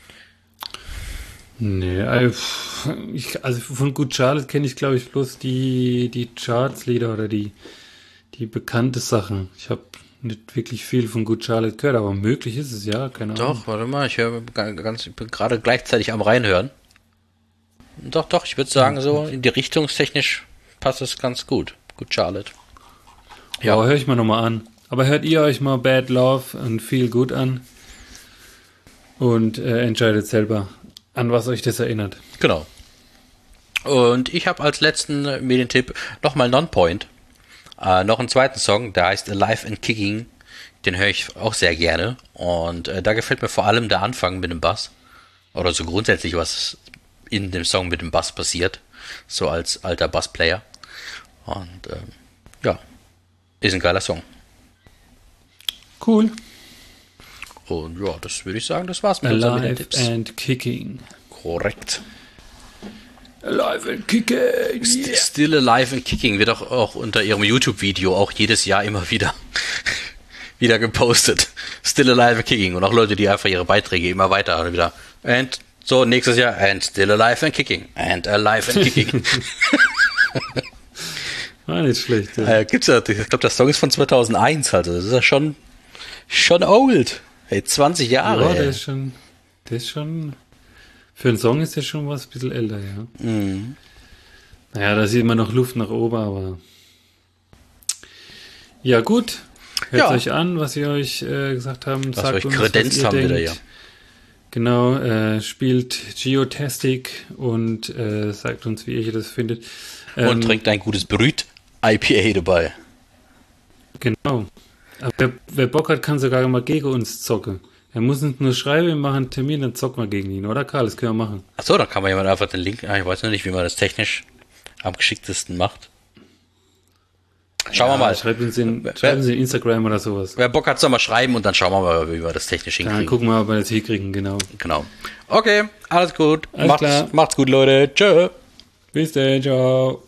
Nee, also von Good Charlotte kenne ich, glaube ich, bloß die Charts-Lieder oder die bekannte Sachen. Ich habe nicht wirklich viel von Good Charlotte gehört, aber möglich ist es, ja, keine Ahnung. Doch, warte mal, ich bin gerade gleichzeitig am Reinhören. Doch, ich würde sagen, so in die richtungstechnisch passt es ganz gut. Good Charlotte. Ja, höre ich mal nochmal an. Aber hört ihr euch mal Bad Love und Feel Good an und entscheidet selber, an was euch das erinnert. Genau. Und ich habe als letzten Medientipp nochmal Nonpoint. Noch einen zweiten Song, der heißt Alive and Kicking. Den höre ich auch sehr gerne. Und da gefällt mir vor allem der Anfang mit dem Bass. Oder so grundsätzlich, was in dem Song mit dem Bass passiert. So als alter Bassplayer. Und ja, ist ein geiler Song. Cool. Und ja, das würde ich sagen, das war's mit unseren Alive Medientipps. and Kicking. Korrekt. Alive and Kicking. Yeah. Still Alive and Kicking wird auch unter ihrem YouTube-Video auch jedes Jahr immer wieder gepostet. Still Alive and Kicking. Und auch Leute, die einfach ihre Beiträge immer weiter wieder. And so, nächstes Jahr. And Still Alive and Kicking. And Alive and Kicking. War nicht schlecht. Ja. Gibt's ja, ich glaube, der Song ist von 2001, also das ist ja schon old. Hey, 20 Jahre. Ja, ey. der ist schon, für einen Song ist der schon was ein bisschen älter, ja. Mhm. Naja, da sieht man noch Luft nach oben, aber ja, gut. Hört euch an, was wir euch gesagt haben. Was Sagt wir euch uns, kredenzt was ihr haben denkt. wieder, ja. Genau, spielt Geotastic und sagt uns, wie ihr das findet. Und trinkt ein gutes Brüt IPA dabei. Genau. Aber wer Bock hat, kann sogar mal gegen uns zocken. Er muss uns nur schreiben, wir machen einen Termin, dann zocken wir gegen ihn, oder Karl? Das können wir machen. Achso, dann kann man jemand einfach den Link, ich weiß noch nicht, wie man das technisch am geschicktesten macht. Schauen wir mal. Schreibt uns in Instagram oder sowas. Wer Bock hat, soll mal schreiben und dann schauen wir mal, wie wir das technisch hinkriegen. Dann gucken wir mal, ob wir das hinkriegen, genau. Genau. Okay, alles gut. Alles klar. Macht's gut, Leute. Tschö. Bis dann, ciao.